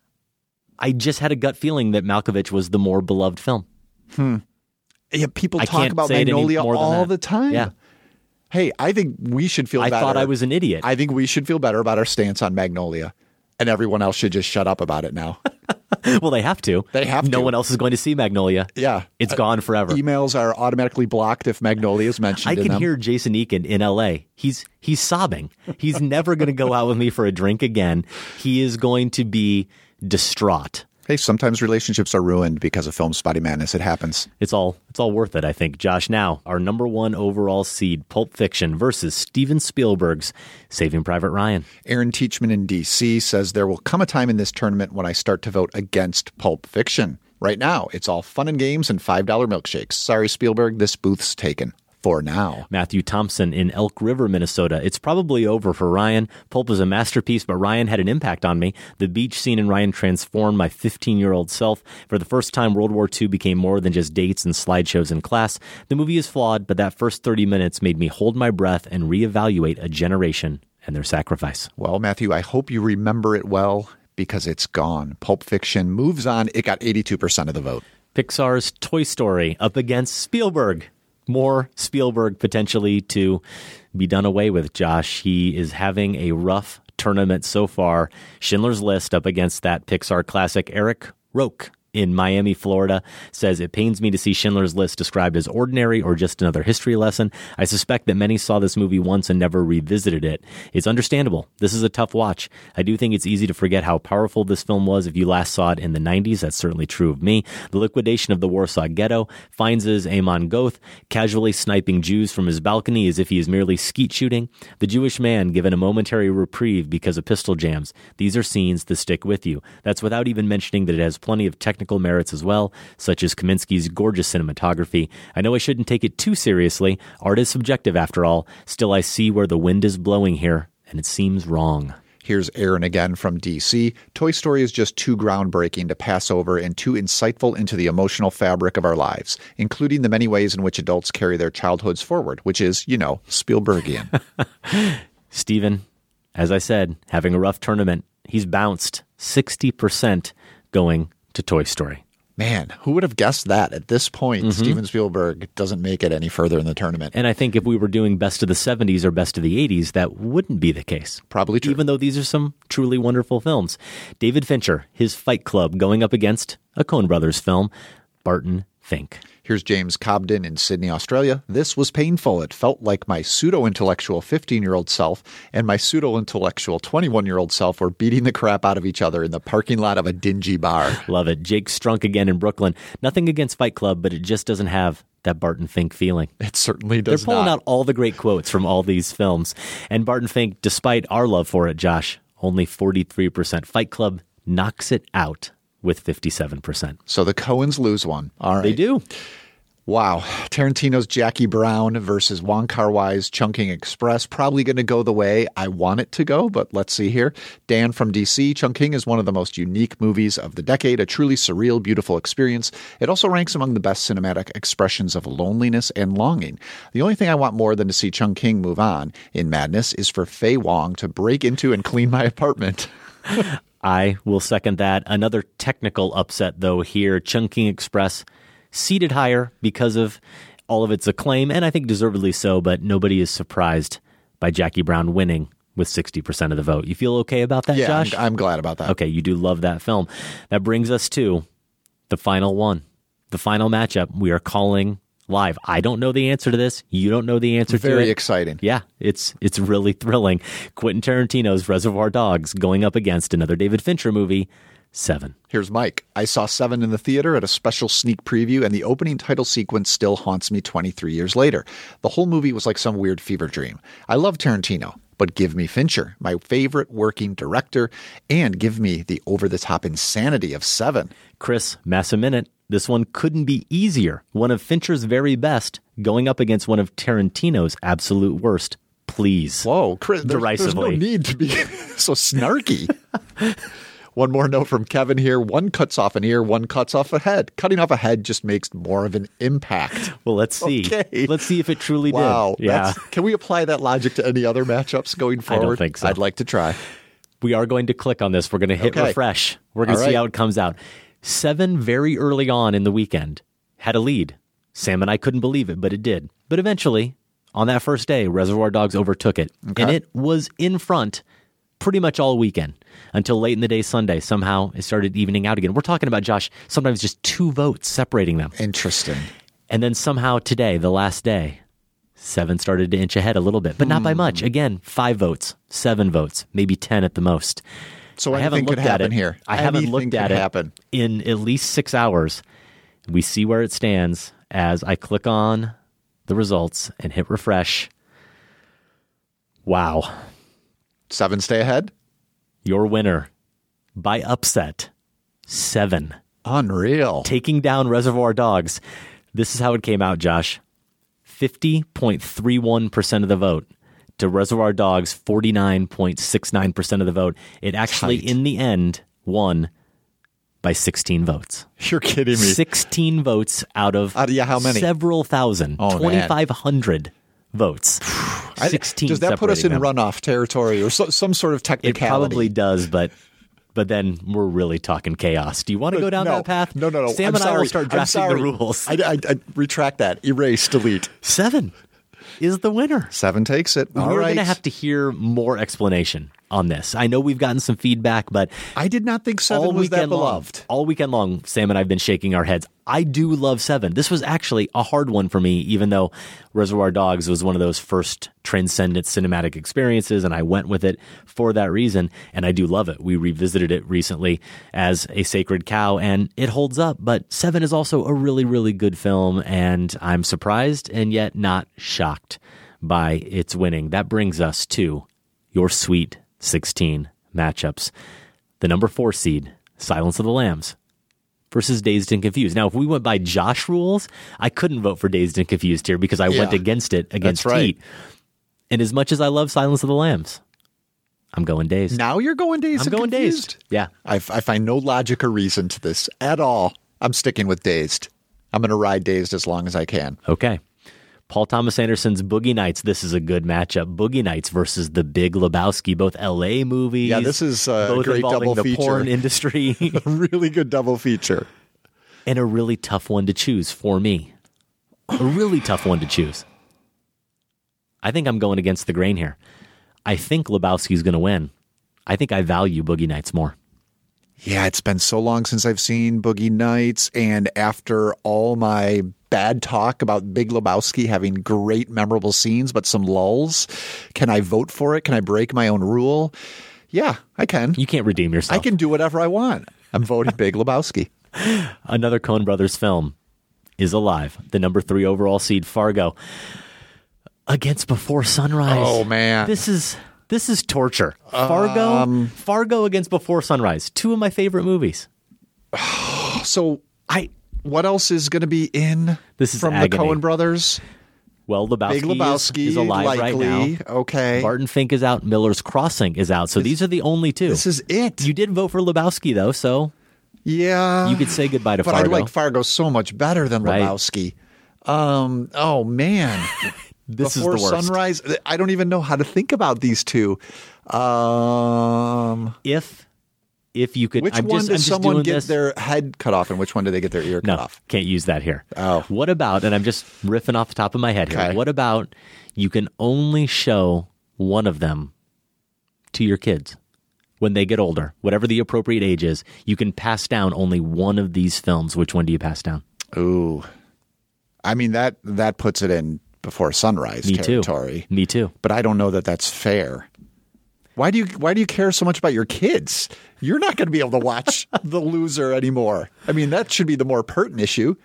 I just had a gut feeling that Malkovich was the more beloved film. Hmm. Yeah, people I talk can't about say it any Magnolia more than all that. the time. Yeah. Hey, I think we should feel I better. thought I was an idiot. I think we should feel better about our stance on Magnolia. And everyone else should just shut up about it now. Well, they have to. They have No to. one else is going to see Magnolia. Yeah. It's Uh, gone forever. Emails are automatically blocked if Magnolia is mentioned I in can them. hear Jason Eakin in L A. He's he's sobbing. He's never going to go out with me for a drink again. He is going to be distraught. Hey, sometimes relationships are ruined because of Film Spotting Madness. It happens. It's all it's all worth it, I think. Josh, now our number one overall seed, Pulp Fiction versus Steven Spielberg's Saving Private Ryan. Aaron Teachman in D C says there will come a time in this tournament when I start to vote against Pulp Fiction. Right now, it's all fun and games and five dollar milkshakes. Sorry, Spielberg, this booth's taken. For now. Matthew Thompson in Elk River, Minnesota. It's probably over for Ryan. Pulp is a masterpiece, but Ryan had an impact on me. The beach scene in Ryan transformed my fifteen-year-old self. For the first time, World War Two became more than just dates and slideshows in class. The movie is flawed, but that first thirty minutes made me hold my breath and reevaluate a generation and their sacrifice. Well, Matthew, I hope you remember it well because it's gone. Pulp Fiction moves on. It got eighty-two percent of the vote. Pixar's Toy Story up against Spielberg. More Spielberg potentially to be done away with, Josh. He is having a rough tournament so far. Schindler's List up against that Pixar classic. Eric Roque in Miami, Florida, says, it pains me to see Schindler's List described as ordinary or just another history lesson. I suspect that many saw this movie once and never revisited it. It's understandable. This is a tough watch. I do think it's easy to forget how powerful this film was if you last saw it in the nineties. That's certainly true of me. The liquidation of the Warsaw Ghetto finds his Amon Goth casually sniping Jews from his balcony as if he is merely skeet shooting. The Jewish man given a momentary reprieve because of pistol jams. These are scenes that stick with you. That's without even mentioning that it has plenty of technical merits as well, such as Kaminsky's gorgeous cinematography. I know I shouldn't take it too seriously. Art is subjective after all. Still, I see where the wind is blowing here, and it seems wrong. Here's Aaron again from D C. Toy Story is just too groundbreaking to pass over and too insightful into the emotional fabric of our lives, including the many ways in which adults carry their childhoods forward, which is, you know, Spielbergian. Stephen, as I said, having a rough tournament. He's bounced sixty percent going to Toy Story. Man, who would have guessed that at this point? Mm-hmm. Steven Spielberg doesn't make it any further in the tournament. And I think if we were doing best of the seventies or best of the eighties, that wouldn't be the case. Probably true. Even though these are some truly wonderful films. David Fincher, his Fight Club, going up against a Coen Brothers film, Barton Fink. Here's James Cobden in Sydney, Australia. This was painful. It felt like my pseudo-intellectual fifteen-year-old self and my pseudo-intellectual twenty-one-year-old self were beating the crap out of each other in the parking lot of a dingy bar. Love it. Jake Strunk again in Brooklyn. Nothing against Fight Club, but it just doesn't have that Barton Fink feeling. It certainly does They're pulling not. out all the great quotes from all these films. And Barton Fink, despite our love for it, Josh, only forty-three percent. Fight Club knocks it out with fifty-seven percent. So the Coens lose one. All right. They do. Wow. Tarantino's Jackie Brown versus Wong Kar-wai's Chungking Express. Probably going to go the way I want it to go, but let's see here. Dan from D C. Chungking is one of the most unique movies of the decade, a truly surreal, beautiful experience. It also ranks among the best cinematic expressions of loneliness and longing. The only thing I want more than to see Chungking move on in madness is for Faye Wong to break into and clean my apartment. I will second that. Another technical upset, though, here. Chungking Express seated higher because of all of its acclaim, and I think deservedly so, but nobody is surprised by Jackie Brown winning with sixty percent of the vote. You feel okay about that, yeah, Josh? I'm, I'm glad about that. Okay, you do love that film. That brings us to the final one, the final matchup we are calling live. I don't know the answer to this. You don't know the answer Very to it. Very exciting. Yeah, it's it's really thrilling. Quentin Tarantino's Reservoir Dogs going up against another David Fincher movie, Seven. Here's Mike. I saw Seven in the theater at a special sneak preview, and the opening title sequence still haunts me twenty-three years later. The whole movie was like some weird fever dream. I love Tarantino, but give me Fincher, my favorite working director, and give me the over-the-top insanity of Seven. Chris Massaminute, this one couldn't be easier. One of Fincher's very best going up against one of Tarantino's absolute worst. Please. Whoa, Chris, there's, there's no need to be so snarky. One more note from Kevin here. One cuts off an ear, one cuts off a head. Cutting off a head just makes more of an impact. Well, let's see. Okay. Let's see if it truly wow, did. Yeah. Can we apply that logic to any other matchups going forward? I don't think so. I'd like to try. We are going to click on this. We're going to hit okay. refresh. We're going to see right. how it comes out. Seven very early on in the weekend had a lead. Sam and I couldn't believe it, but it did. But eventually, on that first day, Reservoir Dogs overtook it. Okay. And it was in front pretty much all weekend until late in the day Sunday. Somehow it started evening out again. We're talking about, Josh, sometimes just two votes separating them. Interesting. And then somehow today, the last day, Seven started to inch ahead a little bit, but not by much. Again, five votes, seven votes, maybe ten at the most. So I haven't could looked happen at it here. I haven't Anything looked at could it happen. in at least six hours. We see where it stands as I click on the results and hit refresh. Wow. Seven stay ahead? Your winner by upset, Seven. Unreal. Taking down Reservoir Dogs. This is how it came out, Josh. fifty point three one percent of the vote to Reservoir Dogs, forty-nine point six nine percent of the vote. It actually, Tight. in the end, won by sixteen votes. You're kidding me. sixteen votes out of uh, yeah, how many? several thousand. Oh, twenty-five hundred votes. sixteen Does that put us in separating them. runoff territory or so, some sort of It technicality? probably does, but but then we're really talking chaos. Do you want to go down no, that path? No, no, no. Sam I'm and sorry. I will start I'm drafting the sorry. rules. I, I, I retract that. Erase, delete. Seven is the winner. Seven takes it. All We're right. going to have to hear more explanation on this. I know we've gotten some feedback, but I did not think Seven all was that weekend long, beloved. all weekend long, Sam and I have been shaking our heads. I do love Seven. This was actually a hard one for me, even though Reservoir Dogs was one of those first transcendent cinematic experiences, and I went with it for that reason, and I do love it. We revisited it recently as a sacred cow, and it holds up, but Seven is also a really, really good film, and I'm surprised and yet not shocked by its winning. That brings us to your Sweet sixteen matchups. The number four seed, Silence of the Lambs, versus Dazed and Confused. Now, if we went by Josh rules, I couldn't vote for Dazed and Confused here because I Yeah, went against it, against that's right. Teat. And as much as I love Silence of the Lambs, I'm going Dazed. Now you're going Dazed I'm and going Confused? Dazed. Yeah. I, I find no logic or reason to this at all. I'm sticking with Dazed. I'm going to ride Dazed as long as I can. Okay. Paul Thomas Anderson's Boogie Nights. This is a good matchup. Boogie Nights versus The Big Lebowski, both L A movies. Yeah, this is a both great involving double the feature. porn industry. A really good double feature. And a really tough one to choose for me. A really tough one to choose. I think I'm going against the grain here. I think Lebowski's going to win. I think I value Boogie Nights more. Yeah, it's been so long since I've seen Boogie Nights, and after all my bad talk about Big Lebowski having great memorable scenes but some lulls, can I vote for it? Can I break my own rule? Yeah, I can. You can't redeem yourself. I can do whatever I want. I'm voting Big Lebowski. Another Coen Brothers film is alive. The number three overall seed, Fargo, against Before Sunrise. Oh, man. This is this is torture. Fargo, Um, Fargo against Before Sunrise. Two of my favorite movies. So I what else is going to be in This is from agony. the Coen brothers? Well, Lebowski, Big Lebowski is, is alive likely. right now. Okay. Barton Fink is out. Miller's Crossing is out. So these are the only two. This is it. You did vote for Lebowski, though, so yeah, you could say goodbye to but Fargo. I like Fargo so much better than Right. Lebowski. Um, oh, man. This Before is the worst. Sunrise, I don't even know how to think about these two. Um, if if you could, which I'm one just, does I'm just someone doing get this. their head cut off, and which one do they get their ear cut No, off? can't use that here. Oh. What about, and I'm just riffing off the top of my head here, Okay. what about you can only show one of them to your kids when they get older, whatever the appropriate age is, you can pass down only one of these films. Which one do you pass down? Ooh. I mean, that that puts it in Before Sunrise Me too. territory. Me too. But I don't know that that's fair. Why do you why do you care so much about your kids? You're not going to be able to watch The Loser anymore. I mean, that should be the more pertinent issue.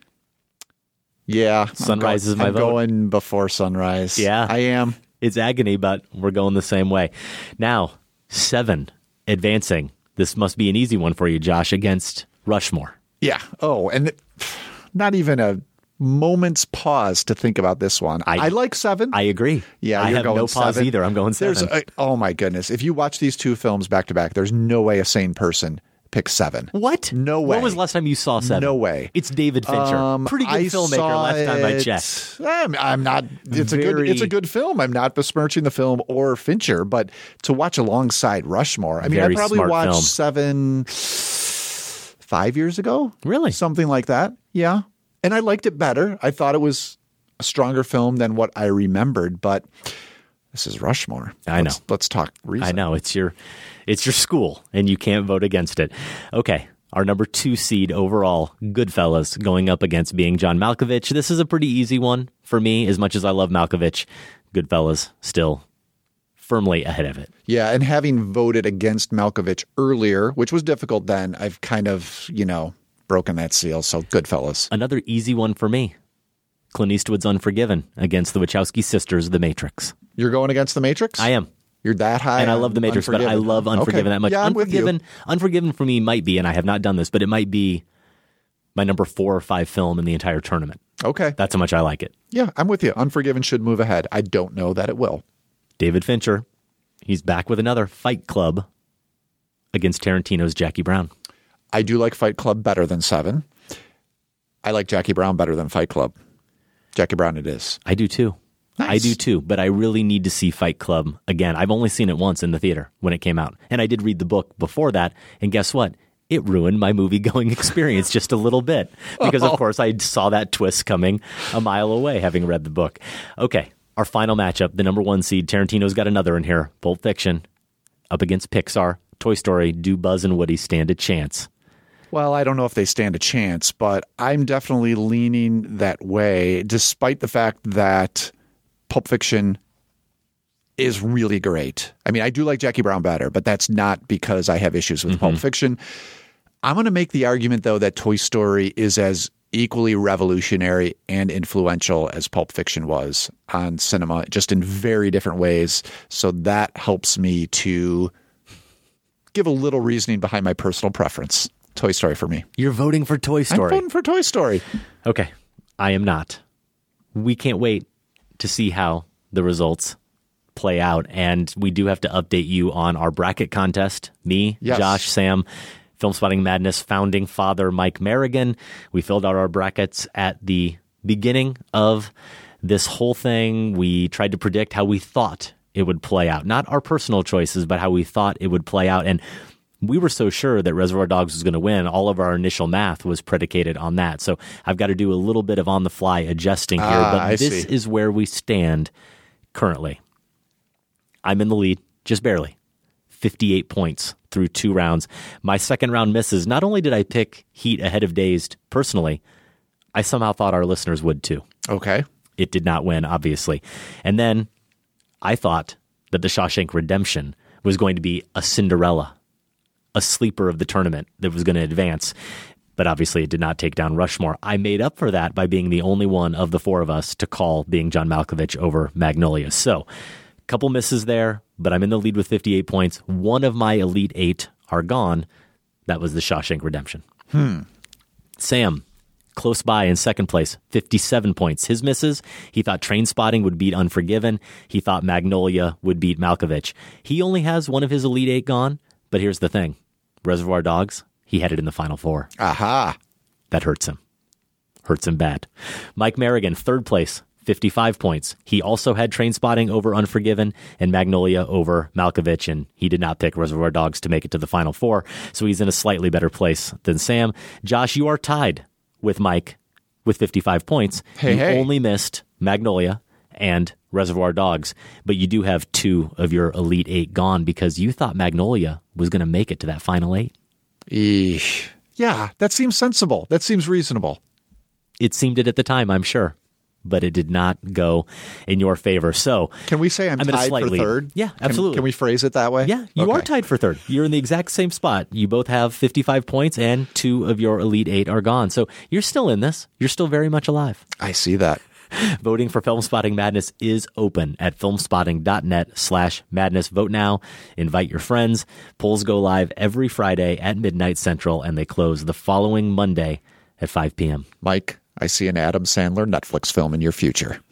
Yeah. Sunrise I'm is my I'm vote. going Before Sunrise. Yeah. I am. It's agony, but we're going the same way. Now, Seven, advancing. This must be an easy one for you, Josh, against Rushmore. Yeah. Oh, and th- not even a moment's pause to think about this one. I, I like Seven. I agree. Yeah, I you're have going no pause seven. either. I'm going There's Seven. a, oh my goodness! If you watch these two films back to back, there's no way a sane person picks Seven. What? No way. When was the last time you saw Seven? No way. It's David Fincher. Um, Pretty good I filmmaker saw last time I it- checked. I'm, I'm not. It's a good. Very- It's a good film. I'm not besmirching the film or Fincher, but to watch alongside Rushmore, I mean, Very I probably smart watched film. Seven five years ago. Really? Something like that. Yeah, and I liked it better. I thought it was a stronger film than what I remembered, but this is Rushmore. I know. Let's, let's talk reason. I know. It's your it's your school, and you can't vote against it. Okay. Our number two seed overall, Goodfellas, going up against Being John Malkovich. This is a pretty easy one for me. As much as I love Malkovich, Goodfellas still firmly ahead of it. Yeah, and having voted against Malkovich earlier, which was difficult then, I've kind of, you know, broken that seal. So Goodfellas. Another easy one for me. Clint Eastwood's Unforgiven against the Wachowski sisters, The Matrix. You're going against The Matrix? I am. You're that high? And I on love The Matrix, but I Unforgiven. love Unforgiven Okay. that much. Yeah, I'm with you. Unforgiven, Unforgiven for me might be, and I have not done this, but it might be my number four or five film in the entire tournament. Okay. That's how much I like it. Yeah, I'm with you. Unforgiven should move ahead. I don't know that it will. David Fincher, he's back with another Fight Club against Tarantino's Jackie Brown. I do like Fight Club better than Seven. I like Jackie Brown better than Fight Club. Jackie Brown it is. I do too. Nice. I do too, but I really need to see Fight Club again. I've only seen it once in the theater when it came out, and I did read the book before that, and guess what? It ruined my movie-going experience just a little bit because, of course, I saw that twist coming a mile away having read the book. Okay, our final matchup, the number one seed, Tarantino's got another in here, Pulp Fiction, up against Pixar, Toy Story. Do Buzz and Woody stand a chance? Well, I don't know if they stand a chance, but I'm definitely leaning that way, despite the fact that Pulp Fiction is really great. I mean, I do like Jackie Brown better, but that's not because I have issues with Mm-hmm. Pulp Fiction. I'm going to make the argument, though, that Toy Story is as equally revolutionary and influential as Pulp Fiction was on cinema, just in very different ways. So that helps me to give a little reasoning behind my personal preference. Toy Story for me. You're voting for Toy Story. I'm voting for Toy Story. Okay, I am not. We can't wait to see how the results play out, and we do have to update you on our bracket contest. Me, Yes. Josh, Sam, Film Spotting Madness founding father Mike Merrigan. We filled out our brackets at the beginning of this whole thing. We tried to predict how we thought it would play out. Not our personal choices, but how we thought it would play out. And we were so sure that Reservoir Dogs was going to win. All of our initial math was predicated on that. So I've got to do a little bit of on-the-fly adjusting here. Ah, but I this see. is where we stand currently. I'm in the lead, just barely. fifty-eight points through two rounds. My second round misses. Not only did I pick Heat ahead of Dazed personally, I somehow thought our listeners would too. Okay. It did not win, obviously. And then I thought that The Shawshank Redemption was going to be a Cinderella, a sleeper of the tournament that was going to advance. But obviously it did not take down Rushmore. I made up for that by being the only one of the four of us to call Being John Malkovich over Magnolia. So a couple misses there, but I'm in the lead with fifty-eight points. One of my Elite Eight are gone. That was The Shawshank Redemption. Hmm. Sam, close by in second place, fifty-seven points. His misses, he thought Trainspotting would beat Unforgiven. He thought Magnolia would beat Malkovich. He only has one of his Elite Eight gone, but here's the thing. Reservoir Dogs, he had it in the final four. Aha. That hurts him. Hurts him bad. Mike Merrigan, third place, fifty-five points. He also had Trainspotting over Unforgiven and Magnolia over Malkovich, and he did not pick Reservoir Dogs to make it to the final four, so he's in a slightly better place than Sam. Josh, you are tied with Mike with fifty-five points. Hey, you hey. only missed Magnolia and Reservoir Dogs, but you do have two of your Elite Eight gone because you thought Magnolia was going to make it to that final eight. Eesh. Yeah, that seems sensible. That seems reasonable. It seemed it at the time, I'm sure, but it did not go in your favor. So can we say I'm, I'm tied slightly, for third? Yeah, Can- absolutely. Can, we phrase it that way? Yeah, you Okay. are tied for third. You're in the exact same spot. You both have fifty-five points, and two of your Elite Eight are gone. So you're still in this. You're still very much alive. I see that. Voting for Film Spotting Madness is open at filmspotting.net slash madness. Vote now. Invite your friends. Polls go live every Friday at midnight Central, and they close the following Monday at five p.m. Mike, I see an Adam Sandler Netflix film in your future.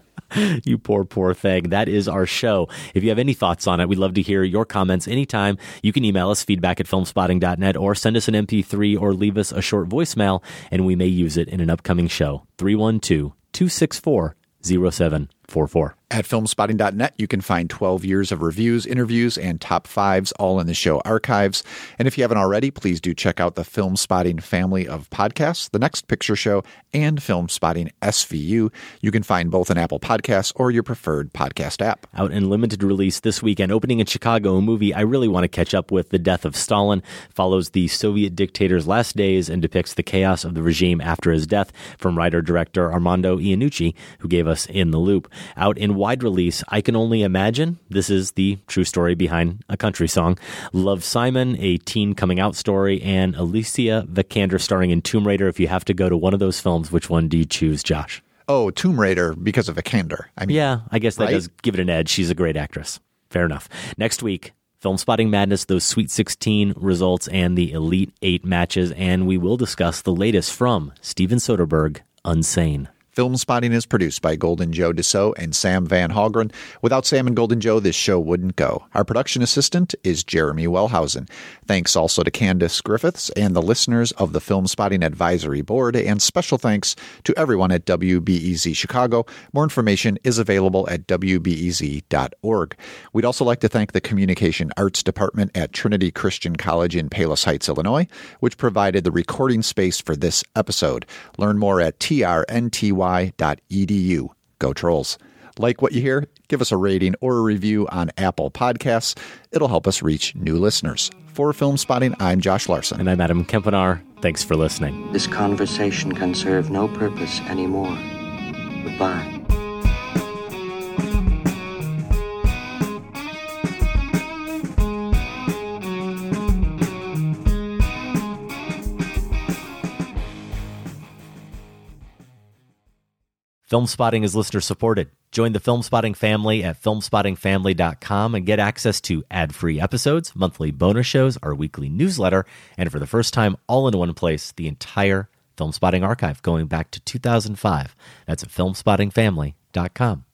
You poor, poor thing. That is our show. If you have any thoughts on it, we'd love to hear your comments anytime. You can email us feedback at filmspotting dot net or send us an M P three or leave us a short voicemail, and we may use it in an upcoming show. three one two, two six four, zero seven four four. At filmspotting dot net, you can find twelve years of reviews, interviews, and top fives all in the show archives. And if you haven't already, please do check out the Film Spotting family of podcasts, The Next Picture Show, and Film Spotting S V U. You can find both on Apple Podcasts or your preferred podcast app. Out in limited release this weekend, opening in Chicago, a movie I really want to catch up with, The Death of Stalin, follows the Soviet dictator's last days and depicts the chaos of the regime after his death, from writer-director Armando Iannucci, who gave us In the Loop. Out in wide release, I Can Only Imagine. This is the true story behind a country song. Love, Simon, a teen coming out story, and Alicia Vikander starring in Tomb Raider. If you have to go to one of those films, which one do you choose, Josh? Oh, Tomb Raider because of Vikander. I mean, yeah, I guess that right? does give it an edge. She's a great actress. Fair enough. Next week, Film Spotting Madness, those Sweet sixteen results, and the Elite Eight matches, and we will discuss the latest from Steven Soderbergh, Unsane. Film Spotting is produced by Golden Joe Dassault and Sam Van Hallgren. Without Sam and Golden Joe, this show wouldn't go. Our production assistant is Jeremy Wellhausen. Thanks also to Candace Griffiths and the listeners of the Film Spotting Advisory Board, and special thanks to everyone at W B E Z Chicago. More information is available at w b e z dot org. We'd also like to thank the Communication Arts Department at Trinity Christian College in Palos Heights, Illinois, which provided the recording space for this episode. Learn more at t r n t y dot e d u. Go Trolls. Like what you hear? Give us a rating or a review on Apple Podcasts. It'll help us reach new listeners. For Film Spotting, I'm Josh Larson. And I'm Adam Kempenar. Thanks for listening. This conversation can serve no purpose anymore. Goodbye. Film Spotting is listener supported. Join the Film Spotting family at film spotting family dot com and get access to ad-free episodes, monthly bonus shows, our weekly newsletter, and for the first time, all in one place, the entire Film Spotting archive going back to two thousand five. That's at film spotting family dot com.